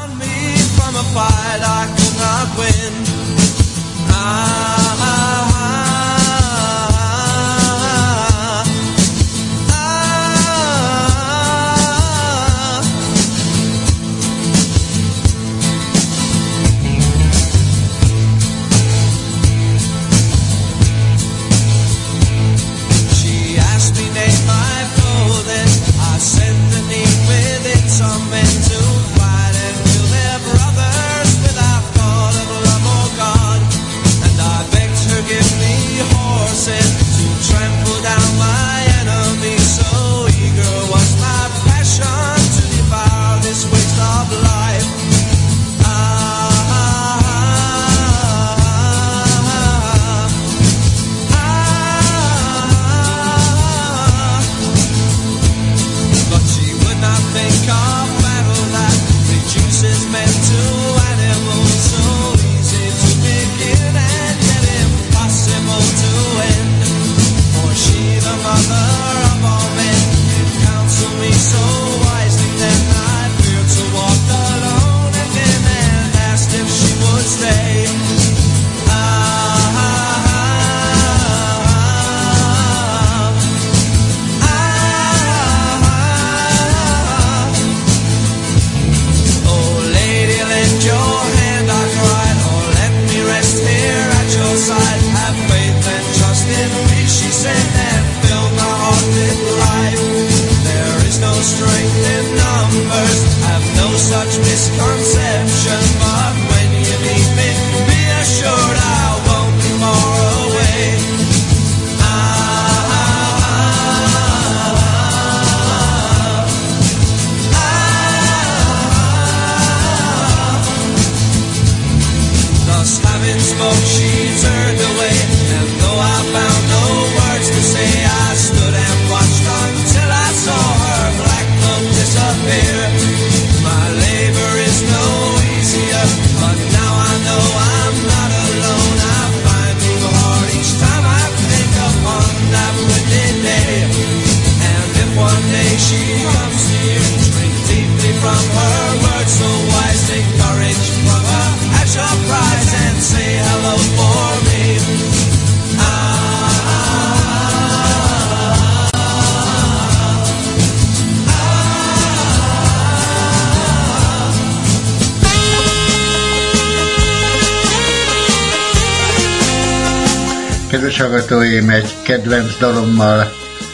Kedves hallgatóim, egy kedvenc dalommal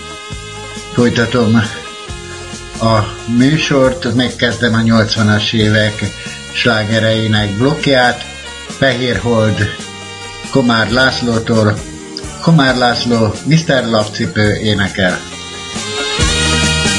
folytatom a műsort, megkezdem a nyolcvanas évek slágereinek blokkját. Fehér Hold Komár Lászlótól. Komár László, miszter Lapcipő énekel.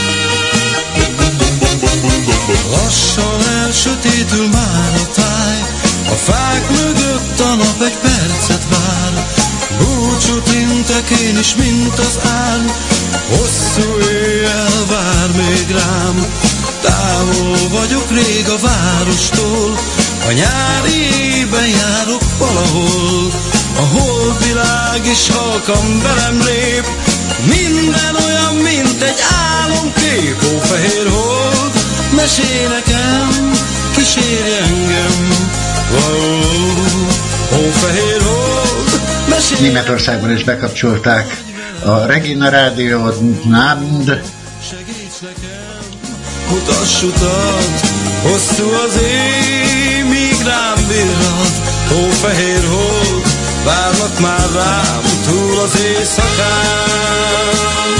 Lassan elsötétül már a táj, A fák mögött a nap egy percet vár, búcsút intek én is, mint az árny. Hosszú éjjel vár még rám, távol vagyok rég a várostól. A nyári éjben járok valahol, a holdvilág is halkan velem lép. Minden olyan, mint egy álomkép. Ó, fehér hold, mesélj nekem, kísérj engem. Ó, ó, fehér hold, mesélj. Németországban is bekapcsolták a Regina Rádiót, Námd. Segíts nekem, mutass utat, hosszú az éj, míg rám virrad. Ó, fehér hold, várnak már rám túl az éjszakán.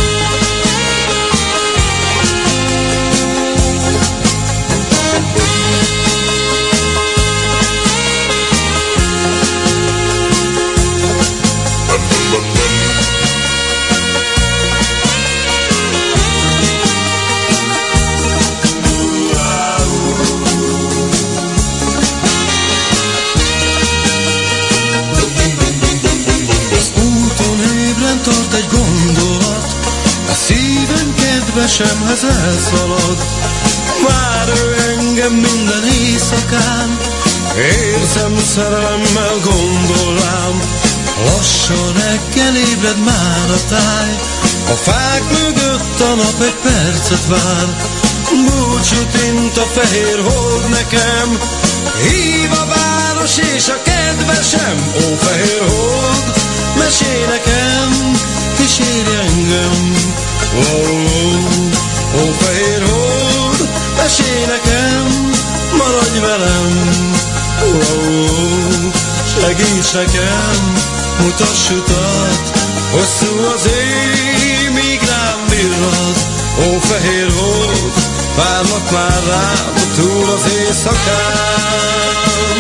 Tart egy gondolat, a szívem kedvesemhez elszalad. Vár ő engem minden éjszakán, érzem szerelemmel gondol rám. Lassan reggel ébred már a táj, a fák mögött a nap egy percet vár. Búcsút int a fehér hold nekem, hív a város és a kedvesem. Ó, fehér hold, mesélj nekem, kísérj engem. Ó, ó, ó, fehér hold, mesélj nekem, maradj velem. Ó, segíts nekem, mutass utat, hosszú az éj, míg rám virrad. Ó, fehér hold, várnak már rám túl az éjszakán.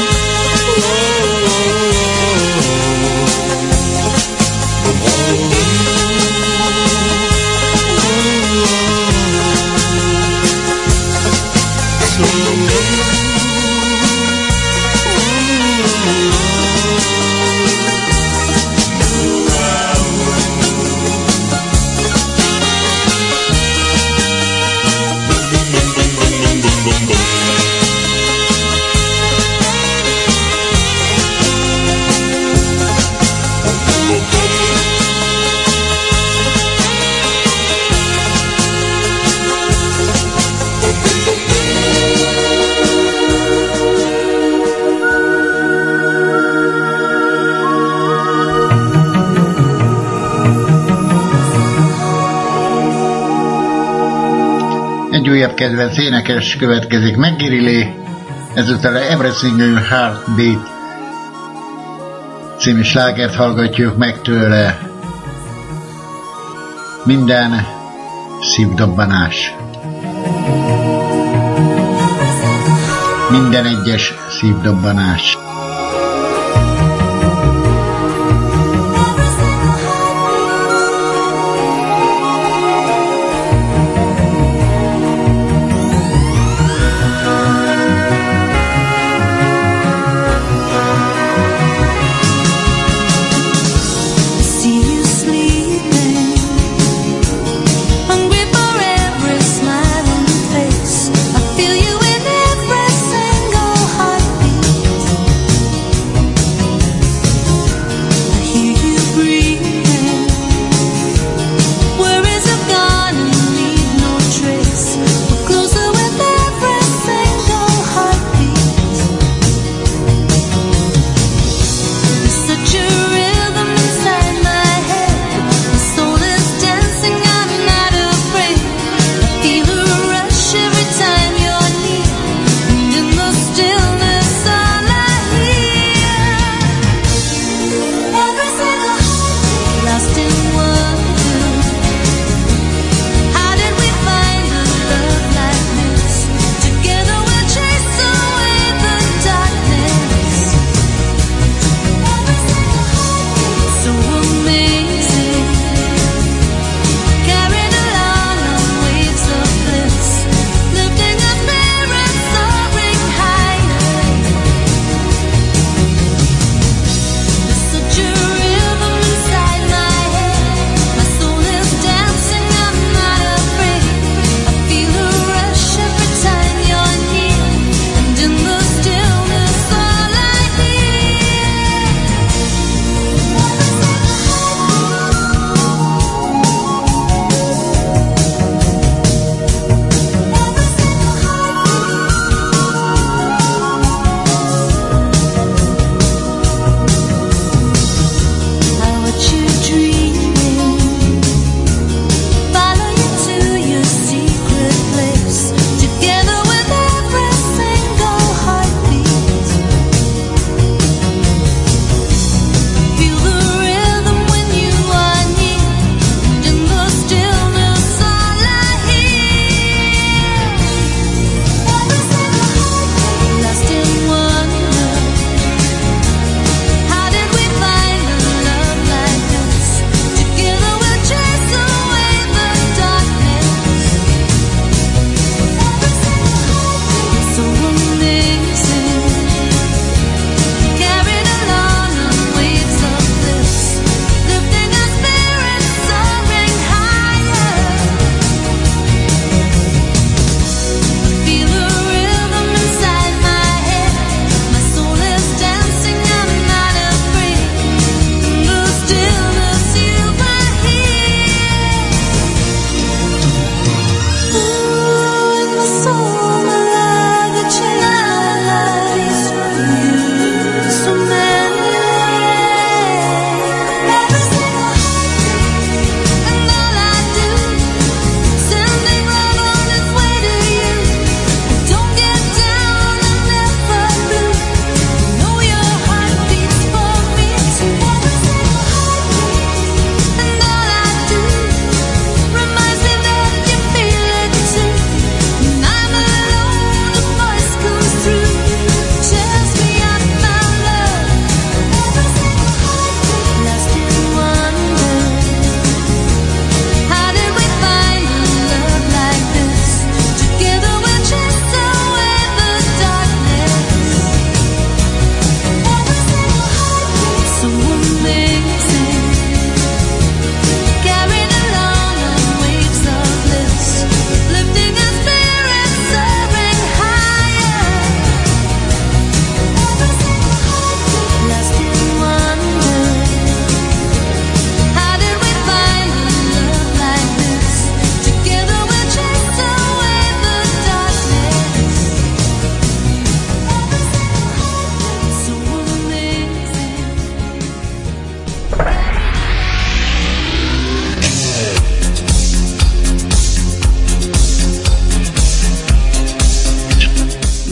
Egy újabb kedvenc énekes következik, Maggie Reilly, ezután a Every Single Heartbeat című slágert hallgatjuk meg tőle. Minden szívdobbanás. Minden egyes szívdobbanás. Feel you in every single heartbeat.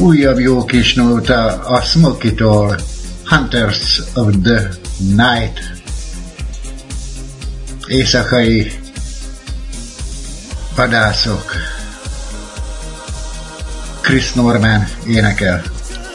Újabb jó kis nóta a Smokey-tól, Hunters of the Night. Éjszakai vadászok. Chris Norman énekel.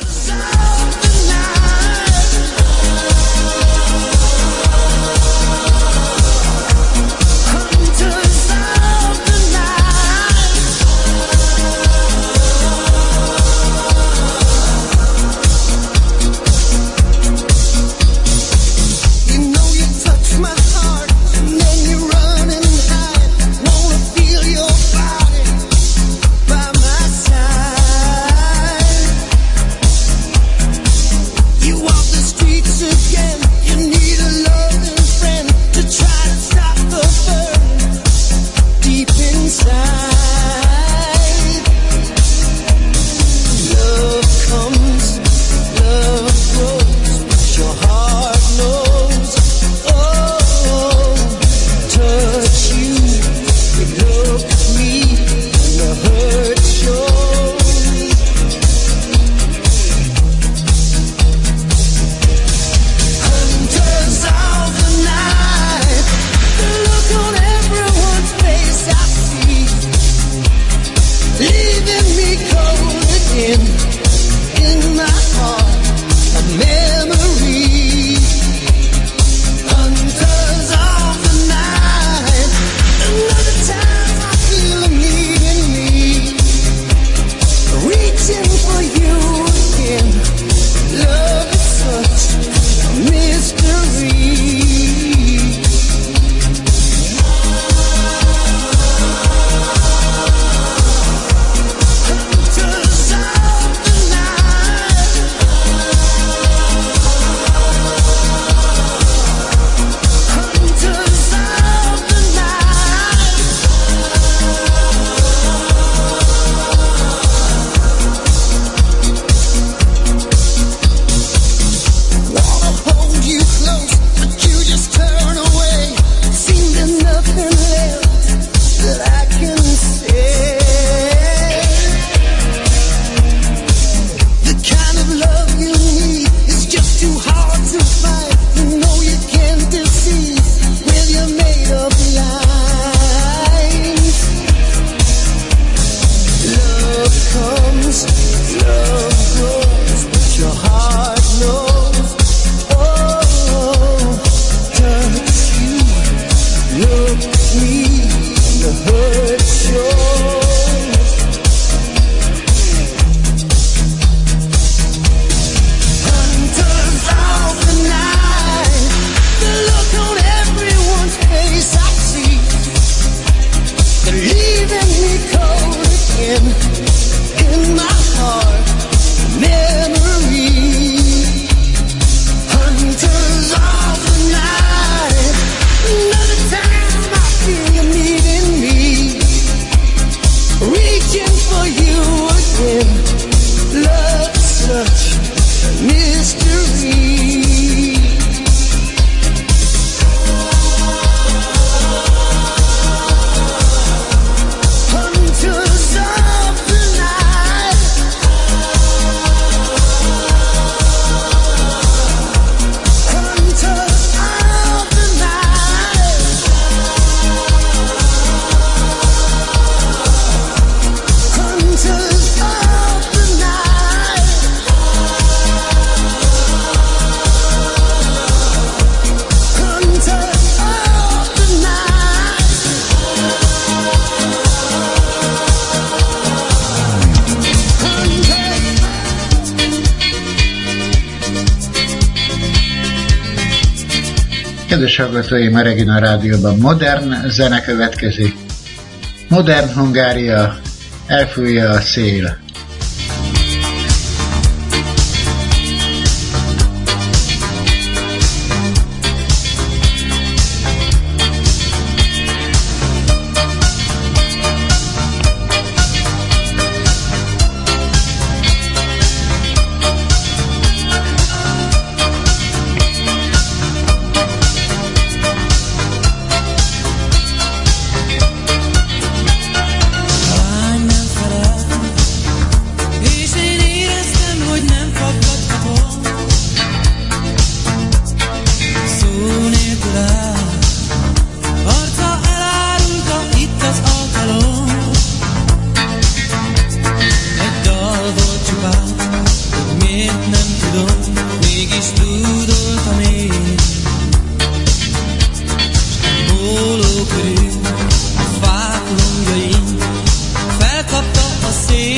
Kedves hallgatóim, a Regina Rádióban modern zene következik. Modern Hungária, elfújja a szél. Dúdoltam én, móló körül, a fák lombjain felkapta a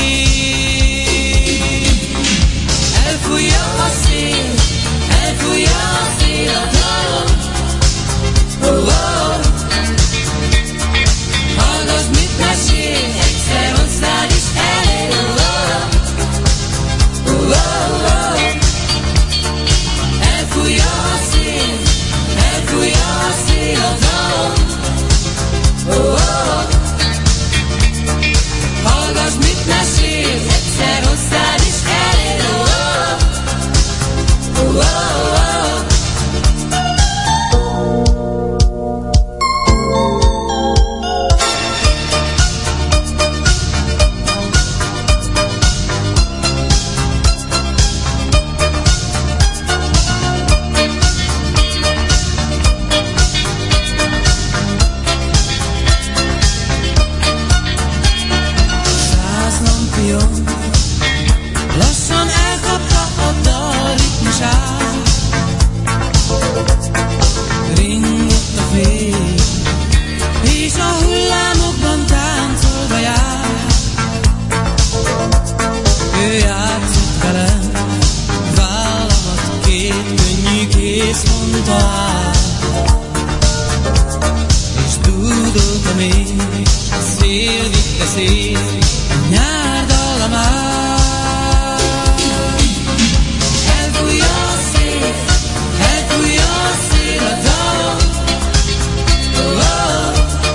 szél. Elfújja a szél, elfújja a szél a dalom. Oh, oh. Hallgass, mit mesél, egyszer hozzád is elér. Oh, oh, oh, oh. Elfújja a szél, elfújja a szél a dalom. Oh, oh. Hallgass, mit mesél, egyszer hozzád is elér. Oh, oh, oh, oh. Lassan elkapta a dal ritmusát, ringott a fény, és a hullámokban táncolva jár. Ő játszott velem, vállamat két könnyű kész mondta át, és dúdoltam én, a szél vitte szét, a nyár dallamát. Elfújja a szél, elfújja a szél a dalom. Oh, oh.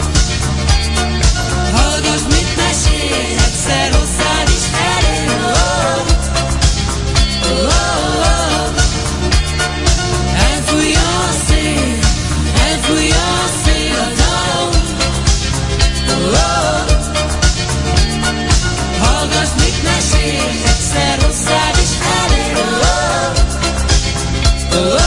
Hallgass, mit mesél, egyszer hozzád is elér. Oh, oh, oh, oh. Elfújja a szél, elfújja a szél a dalom. Oh, oh. Hallgass, mit mesél, egyszer hozzád is elér. Oh, oh, oh, oh.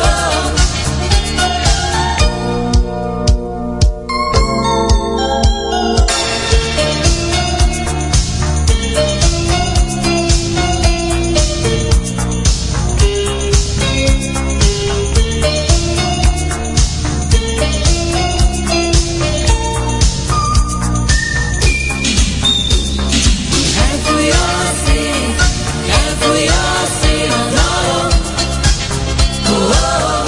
Elfújja a szél, elfújja a szél a dalom. Oh, oh.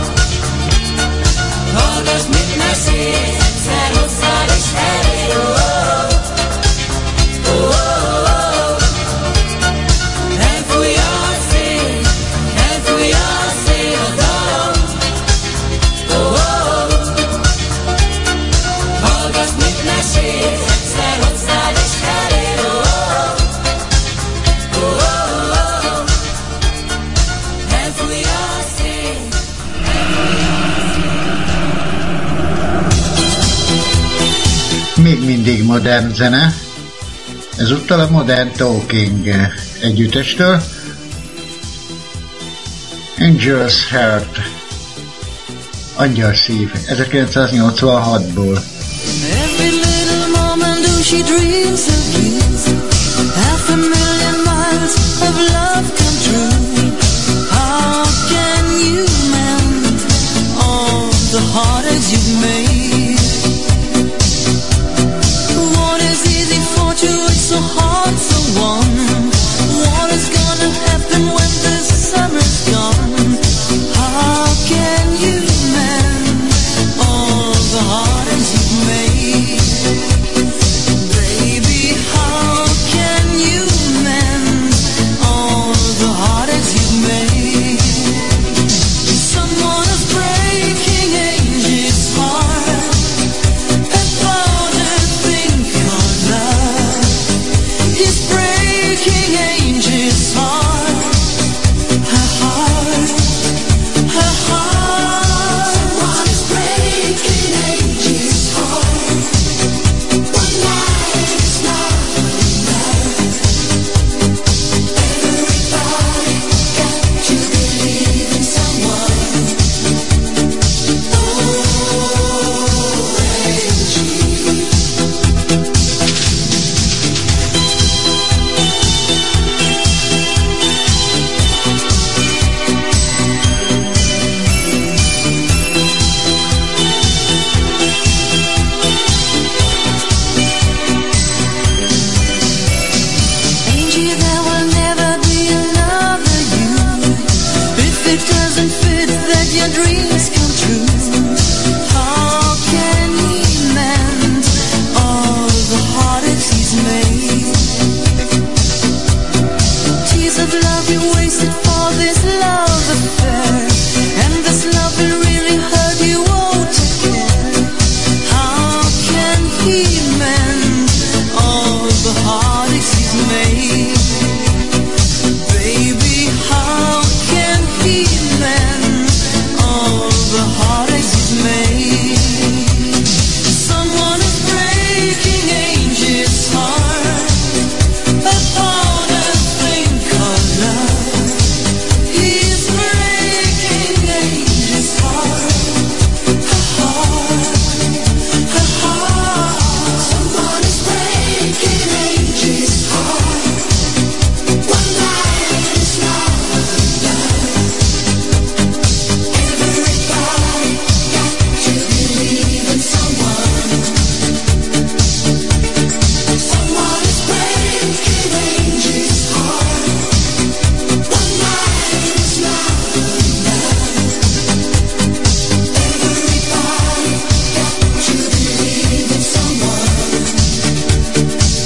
Hallgass, mit mesél, egyszer hozzád is elér. Oh, oh, oh, oh. Elfújja a szél, elfújja a szél a dalom. Oh, oh. Hallgass, mit mesél, egyszer hozzád is elér. Oh, oh, oh, oh. Elfújja a szél. Még mindig modern zene, ezúttal a Modern Talking együttestől. Angel's Heart, Angyal szív, ezerkilencszáznyolcvanhatból. Every little moment do she dreams of you. Half a million miles of love come true. How can you mend all the heartaches you've made? What is easy for you, it's so hard for one. What is gonna happen when the summer's gone? How can you mend all the heartaches you've made? Baby, how can you mend all the heartaches you've made? Someone is breaking Angel's heart. dreams come true. How can he mend all the heartaches he's made? Tears of love you wasted for this love affair, and this love will really hurt you, won't take care. How can he mend all the heartaches he's made? Baby, how can he mend all the heartaches he's made? Someone is breaking Angel's heart upon a thing called love. He's breaking Angel's heart, her heart, her heart. Someone is breaking Angel's heart. One night is not enough. Everybody got to believe in someone. Someone is breaking Angel's heart. One night is not enough. Everybody got to believe in someone.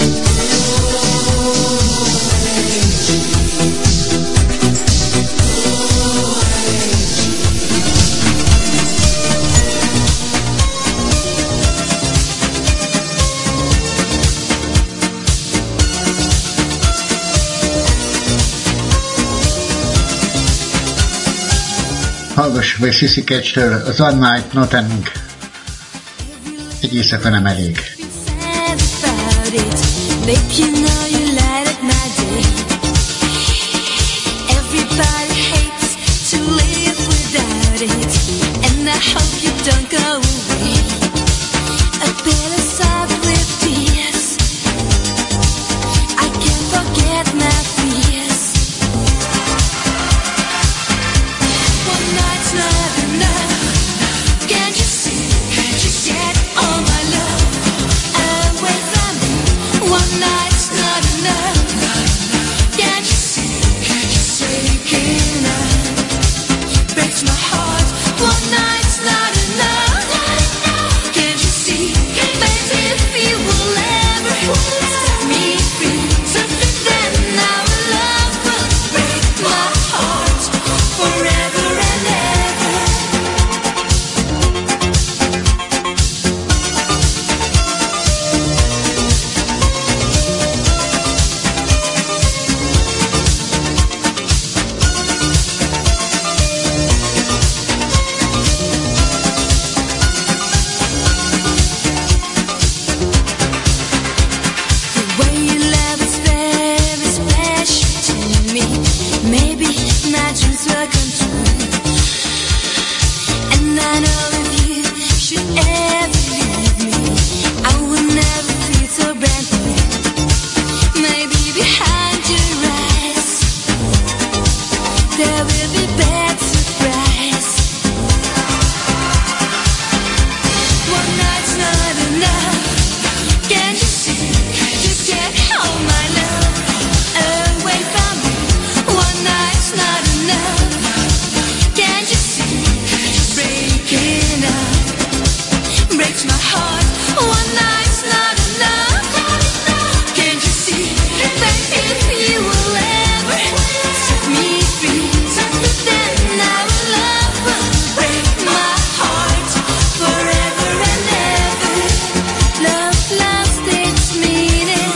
Hallgassuk meg Sissy Catch-től az One Night Not Enough. Egy éjszaka nem elég. Sad about it, babe, you know you light up my day. Everybody hates to live without it, and I hope you don't go away. A better side with tears, I can't forget my fears. One night's not enough, can't you see, can't you get all my love away from me? One night's not enough, can't you see, can't you see, breaking up, breaks my heart. One night's not enough, can't you see, baby, if you will ever set me free, something then our love will break my heart forever and ever. The way you love is very special to me. Maybe my dreams will come true. And I know if you should ever leave me, I will never feel so brand new. Maybe behind your eyes there will be bad surprise. One night's not enough, can't you see, can't you get all my love away from me? One night's not enough, can't you see, breaking up, breaks my heart. One night's not enough, can't you see, baby, if you will ever set me free, then our love will break my heart forever and ever. Love lost its meaning,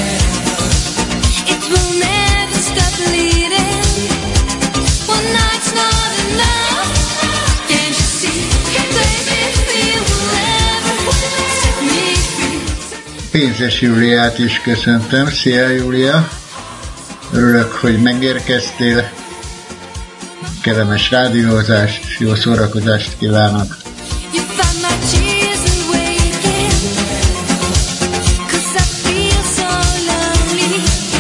it will never stop bleeding. One night's not enough, can't you see, baby, if you will ever set me free. Pénzes Júliát is köszöntöm. Szia, Júlia! Örülök, hogy megérkeztél. Kellemes rádiózást, jó szórakozást kívánok! You found my tears away again, 'cause I feel so lonely.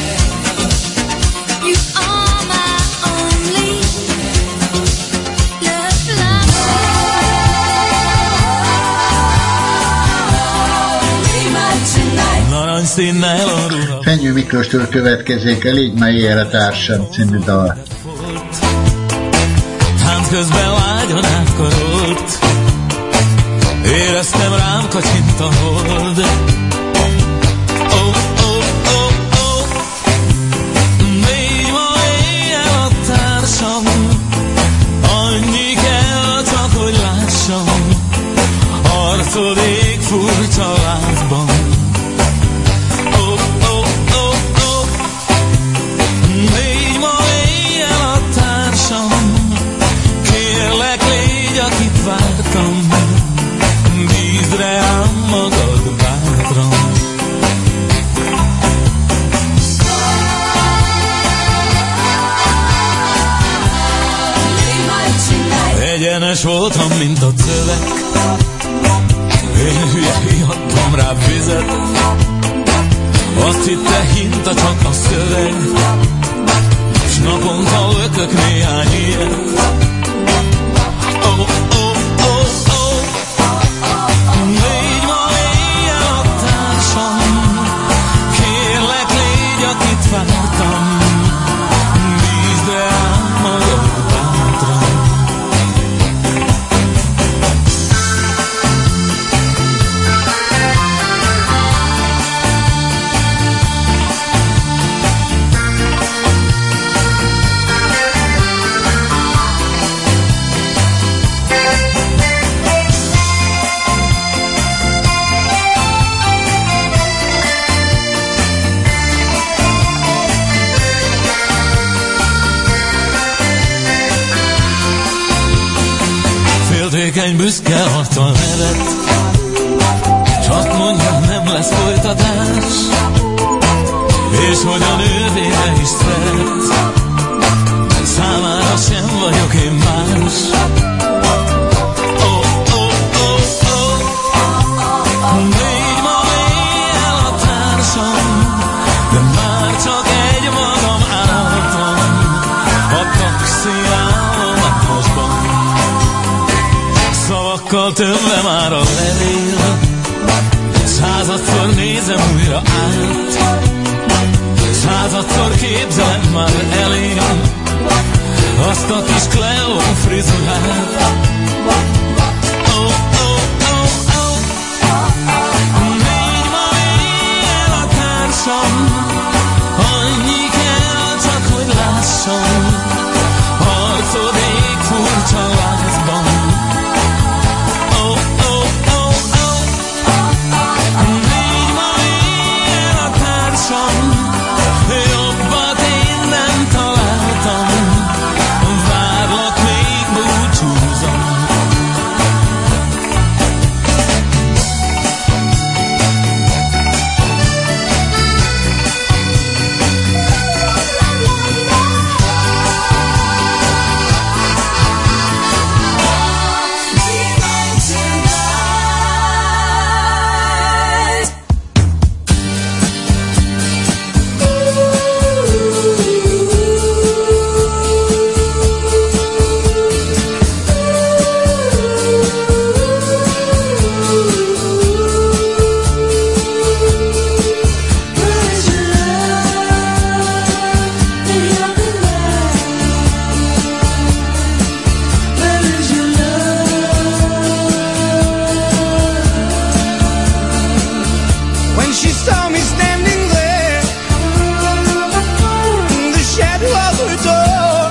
You are my only love, love. Aranyszínnel a ruha Fenyő Miklóstól következik a Légy ma éjjel a társam című dal. volt. Ám Pont közben lágyan átkarolt, éreztem rám kacsint a hold. Oh, oh, oh, oh. Még ma éjjel a társam, annyi kell csak, hogy lássam, arcod ég furcsa lázban. Oh, oh, oh, oh. Még ma éjjel a társam, kérlek légy, akit vártam, bízd rám magad bátran. Egyenes voltam, mint a cövek, én hülye hiadtam rá vizet, azt hitte hinta csak a szöveg, s naponta ötök néhány ilyet. Oh, oh, oh, oh. Légy ma éjjel a társam, kérlek légy, akit vártam, bízd rám magad bátran. Féltékeny, büszke arccal nevet, csak mondja, nem lesz folytatás, és hogy a nővére is szeret, számára sem vagyok én más. Oh, oh, oh, oh. Légy ma éjjel a társam, de már csak egy magam álltam a taxi állomásban. Szavakkal tömve már a levél, századszor nézem újra át, századszor képzelem már elém azt a kis Cleo frizurát. Oh, oh, oh, oh. Légy ma éjjel a társam, annyi kell csak, hogy lássam, arcod ég furcsa lázban. Oh, oh, oh, oh. Légy ma éjjel a társam, jobbat én nem találtam, várlak, még búcsúzom. When she saw me standing there in the shadow of her door,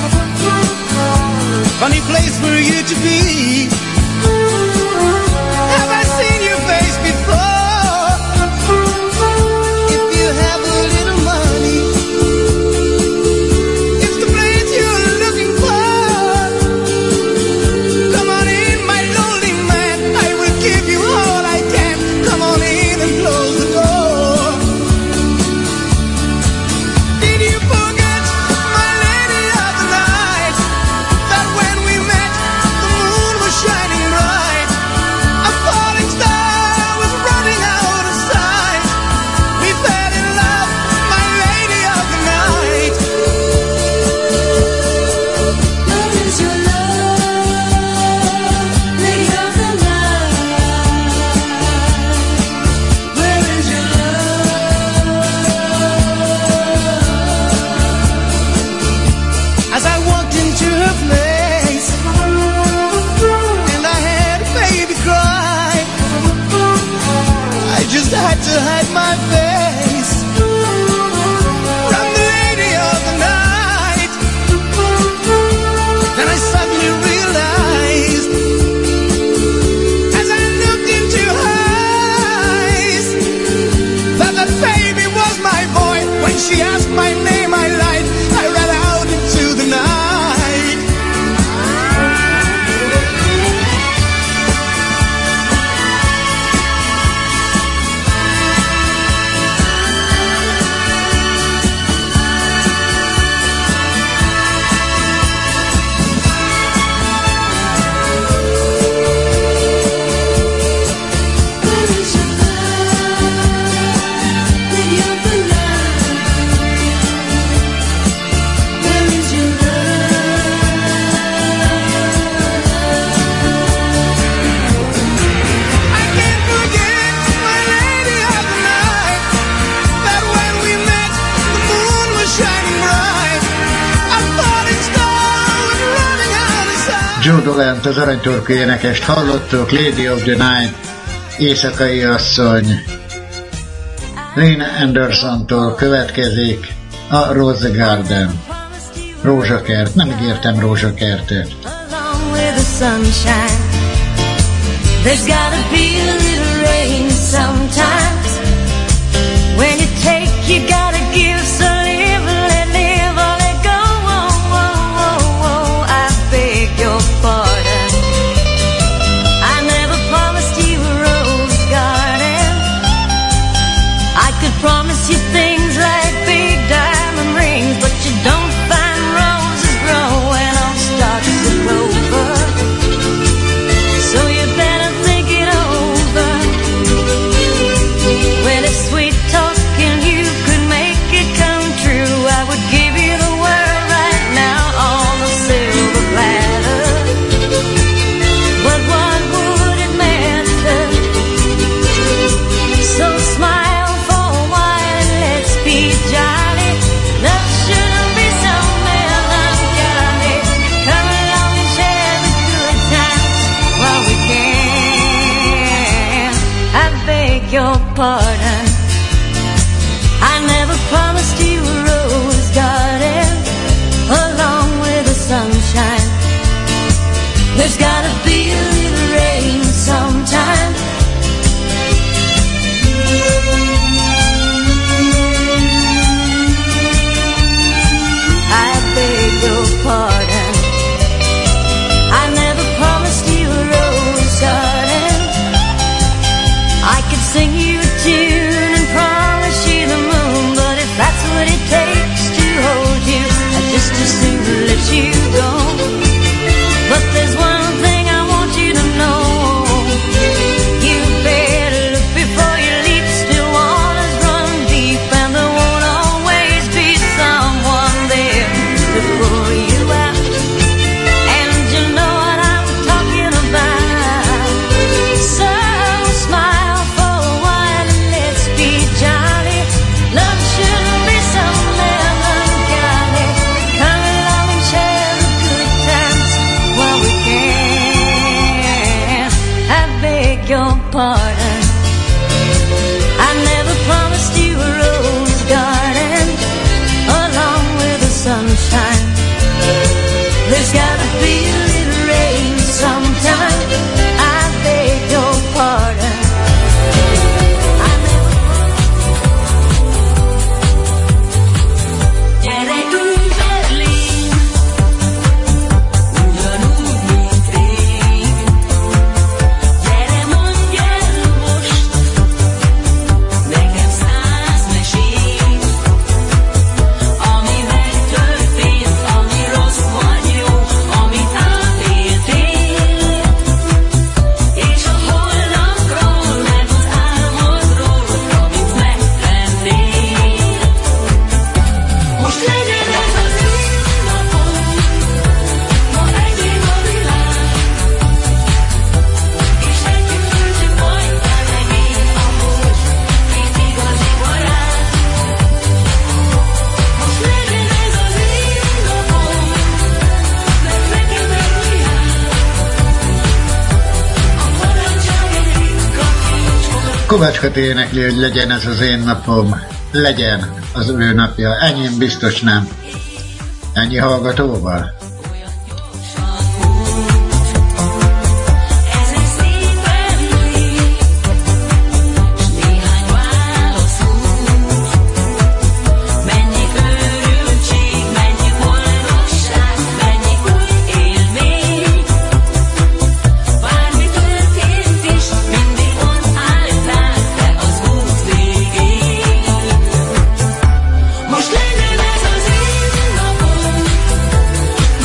funny place for you to be. Have I seen your face before? If you have a little money, it's the place you're looking for. Come on in, my lonely man, I will give you all I can. Come on in and close the door. Did you forget, my lady of the night, that when we met, the moon was shining Joe Dolant, az aranytorkú énekest hallottuk, Lady of the Night, éjszakai asszony. Lynn Andersontól következik a Rose Garden, rózsakert, nem ígértem rózsakertet. There's gotta be a little rain sometimes. When you take, you gotta give, so live, let live, or let go. Oh, oh, oh, oh, I beg your pardon. I never promised you a rose garden. I could promise you things like big diamond rings, but you don't find roses growing on stalks of clover. So you better think it over. Well, if sweet talking you could make it come true, I would give you the world right now on a silver platter. But what would it matter? So smile for a while and let's be jolly. Love shouldn't be so melancholy. Come along and share the good times while we can. I beg your pardon. I never promised you a rose garden along with the sunshine. There's gotta be a little rain sometime. I beg your pardon. I never promised you a rose garden. I could sing you a tune and promise you the moon, but if that's what it takes to hold you, I'd just as soon let you go. But there's one thing I want you to know. You better look before you leap. Still waters run deep, and there won't always be someone there to pull you out. And you know what I'm talking about. So smile for a while and let's be jolly. Love shouldn't be so melancholy. Come along and share the good times while we can. I beg your pardon. I never promised you a rose garden along with the sunshine. There's gotta be a little rain sometime. I beg your pardon. I never gyere úgy Berlin, ugyanúgy, mint rég. Gyere, mondj el most nekem száz mesét, ami megtörtént, ami rossz vagy jó, amit átéltél. És a holnapról, meg az álmodról, amit megtennél. Most legyen ez az én napom, ma egyéb a világ, és együtt töltjük majd el megint a most, mint igazi barát. Most legyen ez az én napom, mert nekem örülni jár. A barátság egy ritka kincs. Kovács Kati énekli, hogy legyen ez az én napom, legyen az ő napja. Enyém biztos nem. Ennyi hallgatóval? Ez egy szépen lép, s néhány válaszút. Mennyi örültség, mennyi boldogság, mennyi új élmény. Bármi történt is, mindig ott álltál te az út végén. Most legyen ez az én napom,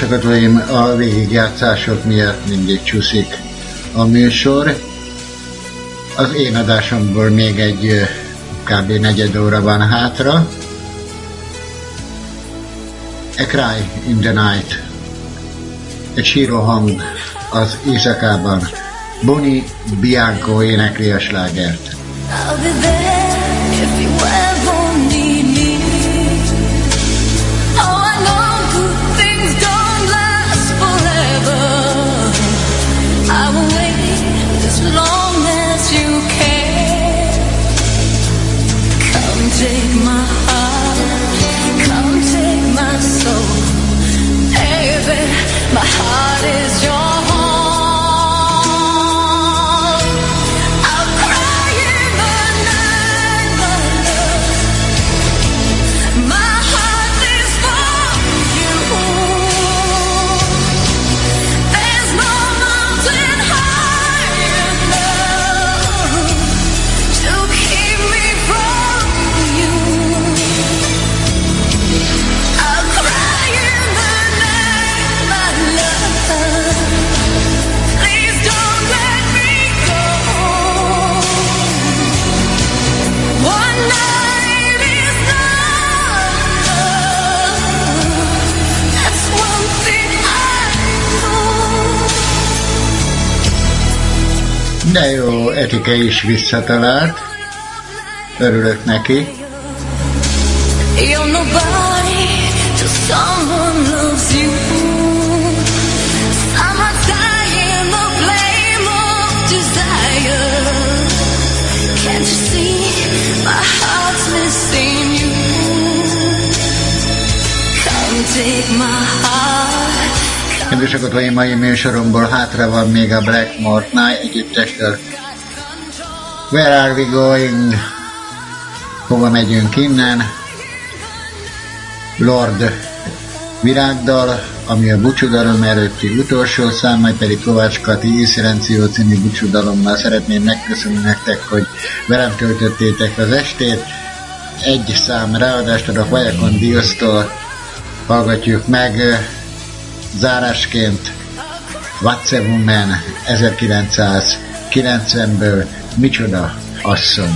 hallgatóim, a végigjátszások miatt mindig csúszik a műsor. Az én adásomból még egy kb. Negyed óra van hátra. A Cry in the Night, egy síró hang az éjszakában. Bonnie Bianco énekli a slágert. I'll be there if you ever need me. Oh, I know good things don't last forever. I will wait as long as you can. Come take my heart, come take my soul. Baby, my heart is yours. De jó, Etike is visszatalált. Örülök neki. You're nobody till someone loves you. Someone's dying the flame of desire. Can't you see my heart's missing you? Come take my heart. Kedves hallgatóim, mai műsoromból hátra van még a Blackmore Night együttestől. Where are we going? Hova megyünk innen? Lord virágdal, ami a búcsúdalom előtti utolsó szám, majd pedig Kovács Kati Íszirenció című búcsúdalommal szeretném megköszönni nektek, hogy velem töltöttétek az estét. Egy szám ráadást adok Vajakon Diosztól, hallgatjuk meg zárásként What's a Woman ezerkilencszázkilencvenből, micsoda asszony.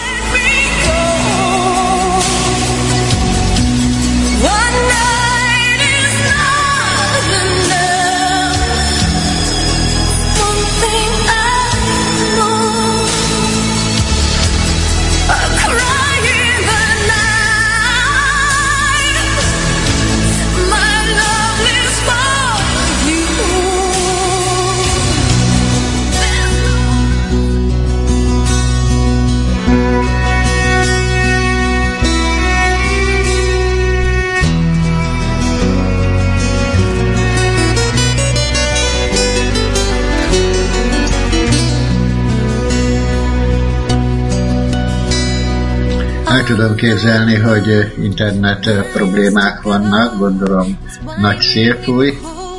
El tudom képzelni, hogy internet problémák vannak, gondolom nagy szél fúj.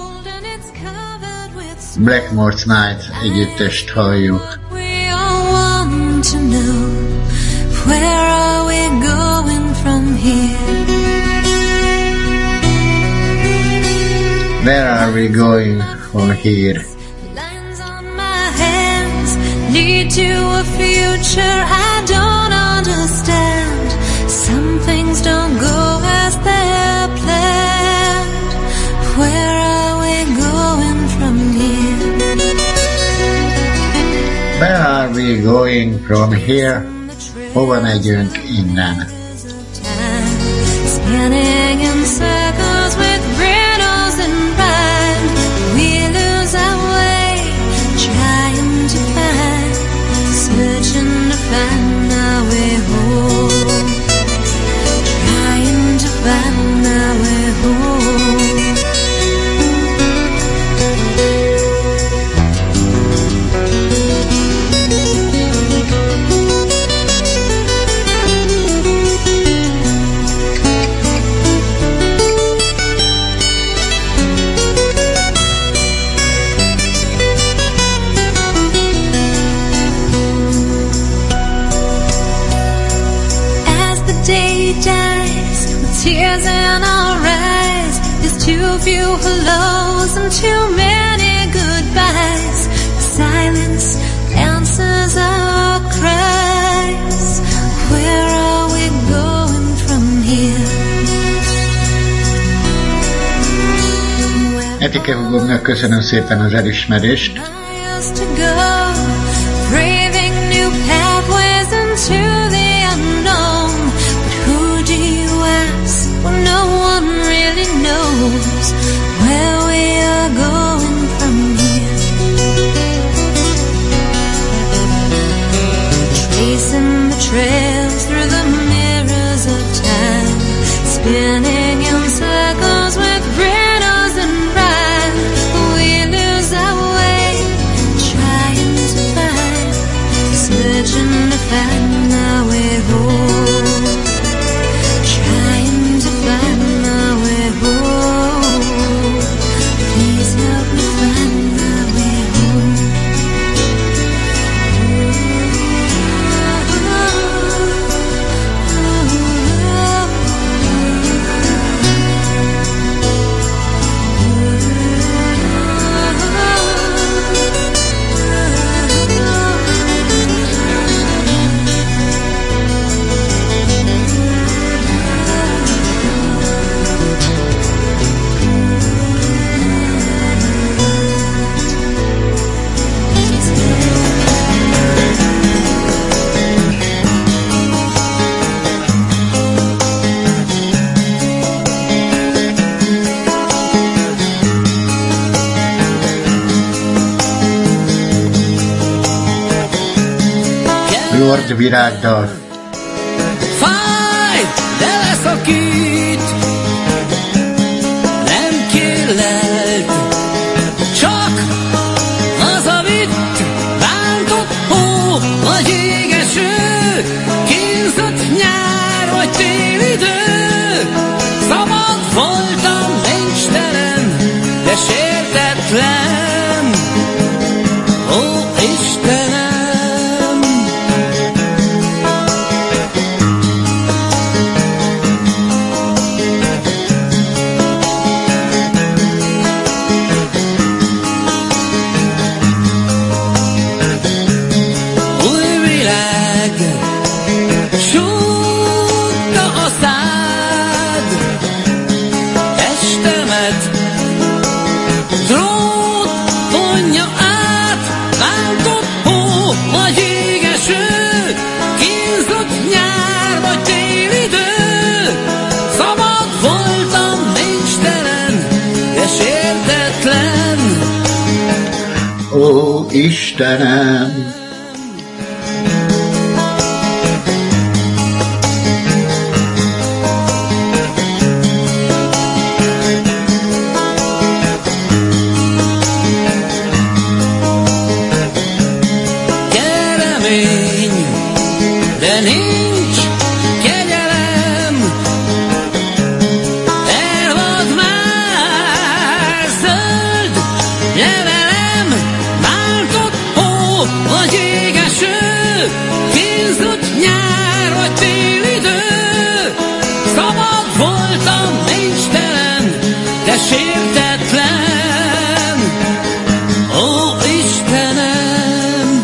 Blackmore Night együttest halljuk. We all want to know, where are we going from here? Where are we going from here? Lines on my hands lead to a future I don't understand. Some things don't go as they're planned. Where are we going from here? Where are we going from here? Hova megyünk innen? Spinning in circles with riddles in mind. We lose our way, trying to find, searching to find our way home. Trying to find our way home. Tears in our eyes, this Too few hellos and too many goodbyes. Silence answers our cries. Where are we going from here? Etike Hugomnak köszönöm szépen az elismerést. To go, braving new pathways into the unknown. But who do you ask when no one really knows where we are going from here? Tracing the trails through the mirrors of time, spinning in circles with riddles and rhyme. We lose our way, searching to find our way home, trying to find our way home. Please help me find our way home. Lord virágdal. Fáj, de leszakít, nem kérlelt, csak hazavitt, bántott hó, vagy égeső, kínzott nyár, vagy télidő. Szabad voltam, nincs terem, de sértetlen. Ó, Istenem! Ó, Istenem! Keremény, de nincs kegyelem. Elvad már zöld levelem, bántott hó vagy égeső, kínzott nyár vagy télidő. Szabad voltam, nincs terem, de sértetlen. Ó, Istenem!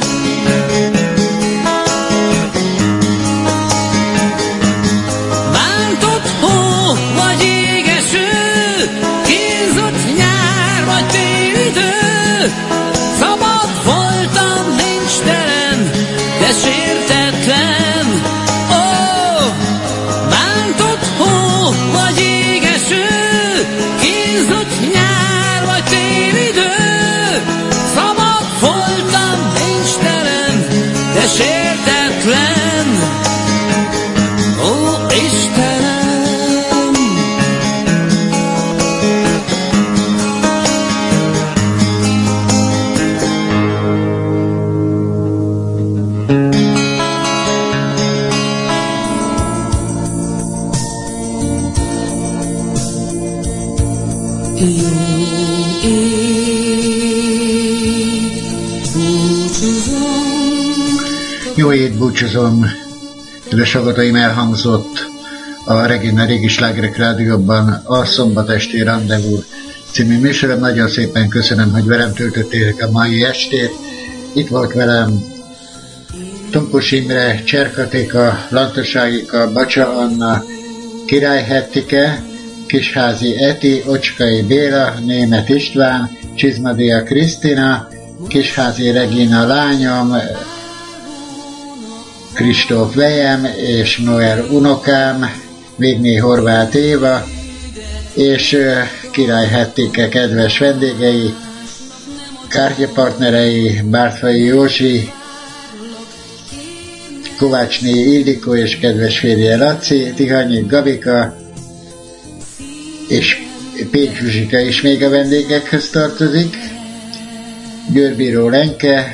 Bántott hó vagy égeső, kínzott nyár vagy télidő. Szabad voltam, nincs terem, de sértetlen. Ó, bántott hó vagy égeső, kínzott nyár vagy télidő. Szabad voltam, nincs terem, de sértetlen. Ó, Istenem! Jó ég, búcsúzom. Jó ét búcsúzom, kedves hallgatóim, elhangzott a Regina Régi Slágerek Rádióban a Szombat esti Rendezvú című műsorom. Nagyon szépen köszönöm, hogy velem töltötték a mai estét. Itt volt velem Tompos Imre, Cserkatéka, Lantoságika, Bacsa Anna, Király Hettike, Kisházi Eti, Ocskai Béla, Németh István, Csizmadia Krisztina, Kisházi Regina lányom, Kristóf Vejem és Noel unokám, Vigné Horváth Éva, és Király Hettike kedves vendégei, kártyapartnerei, Bártfai Józsi, Kovácsné Ildikó és kedves férje Laci, Tihanyi Gabika, és Pécs Zsuzsika is még a vendégekhez tartozik, Győrbíró Lenke,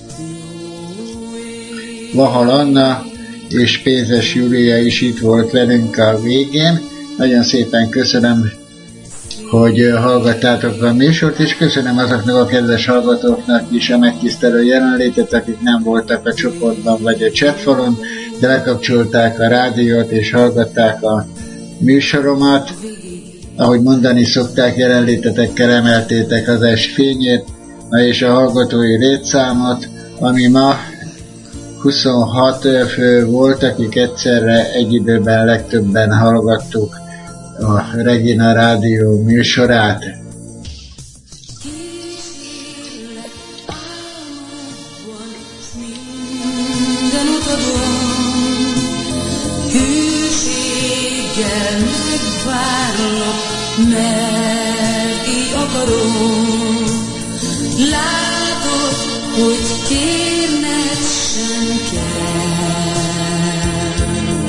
Vahal Anna és Pénzes Júlia is itt volt velünk a végén. Nagyon szépen köszönöm, hogy hallgattátok a műsort, és köszönöm azoknak a kedves hallgatóknak is a megtisztelő jelenlétet, akik nem voltak a csoportban vagy a chatfalon, de lekapcsolták a rádiót és hallgatták a műsoromat. Ahogy mondani szokták, jelenlétetekkel emeltétek az est fényét, és a hallgatói létszámot, ami ma huszonhat fő volt, akik egyszerre egy időben legtöbben hallgattuk a Regina Rádió műsorát. Hűséggel megvárlak, mert így akarom. Látod, hogy kérned sem kell.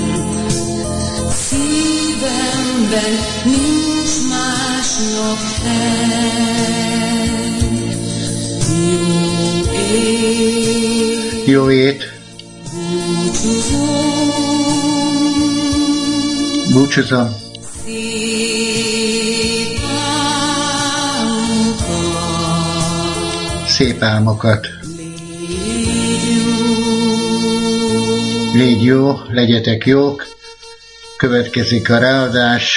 Szívemben nincs másnak hely. Jó ét. Jó ét. Búcsúzom. Szép álmokat. Légy jó, legyetek jók. Következik a ráadás.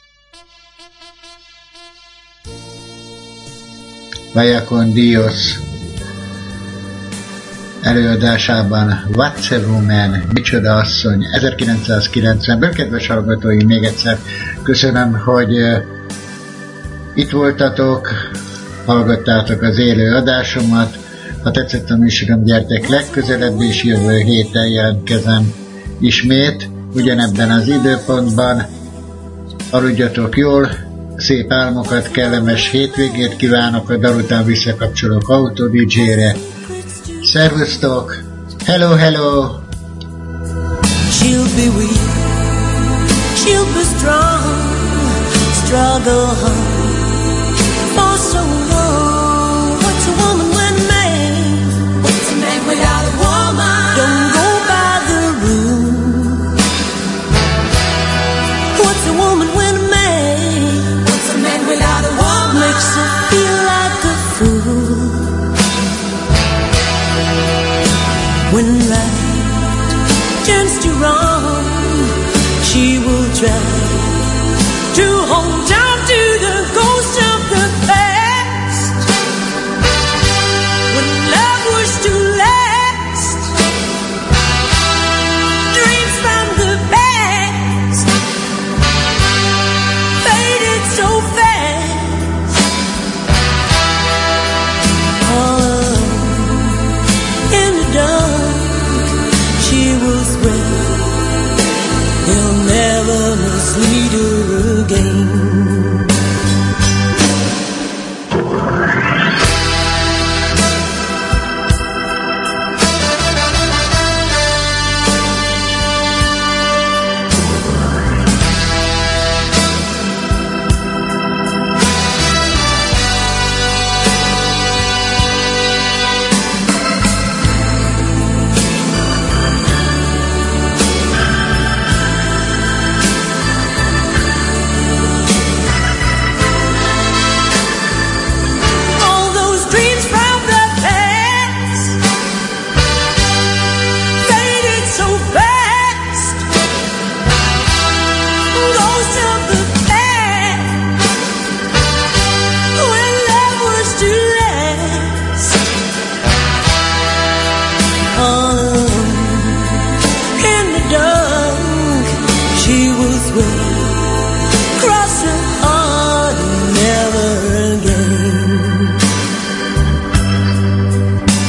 Vaya con Dios előadásában What's a Woman, micsoda asszony, ezerkilencszázkilencvenből. Kedves hallgatóim, még egyszer köszönöm, hogy uh, itt voltatok, hallgattátok az élő adásomat. Ha tetszett a műsorom, gyertek legközelebb, és jövő héten jelentkezem ismét, ugyanebben az időpontban. Aludjatok jól, szép álmokat, kellemes hétvégét kívánok, a dal után visszakapcsolok Autó dé dzsére. Szervusztok! Hello, hello! She'll be weak, she'll be strong, struggle hard for so long. What's a woman when a man? What's a man without a woman? Don't go by the rule. What's a woman when a man? What's a man without a woman? Makes her feel like a fool. When right turns to wrong, she will try to hold on to the ghost of the past. When love was to last, dreams from the past faded so fast. All alone in the dark,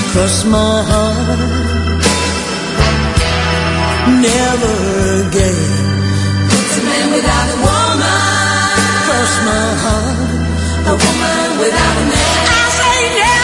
cross my heart. Never again. It's a man without a woman. Cross my heart. A woman without a man. I say never.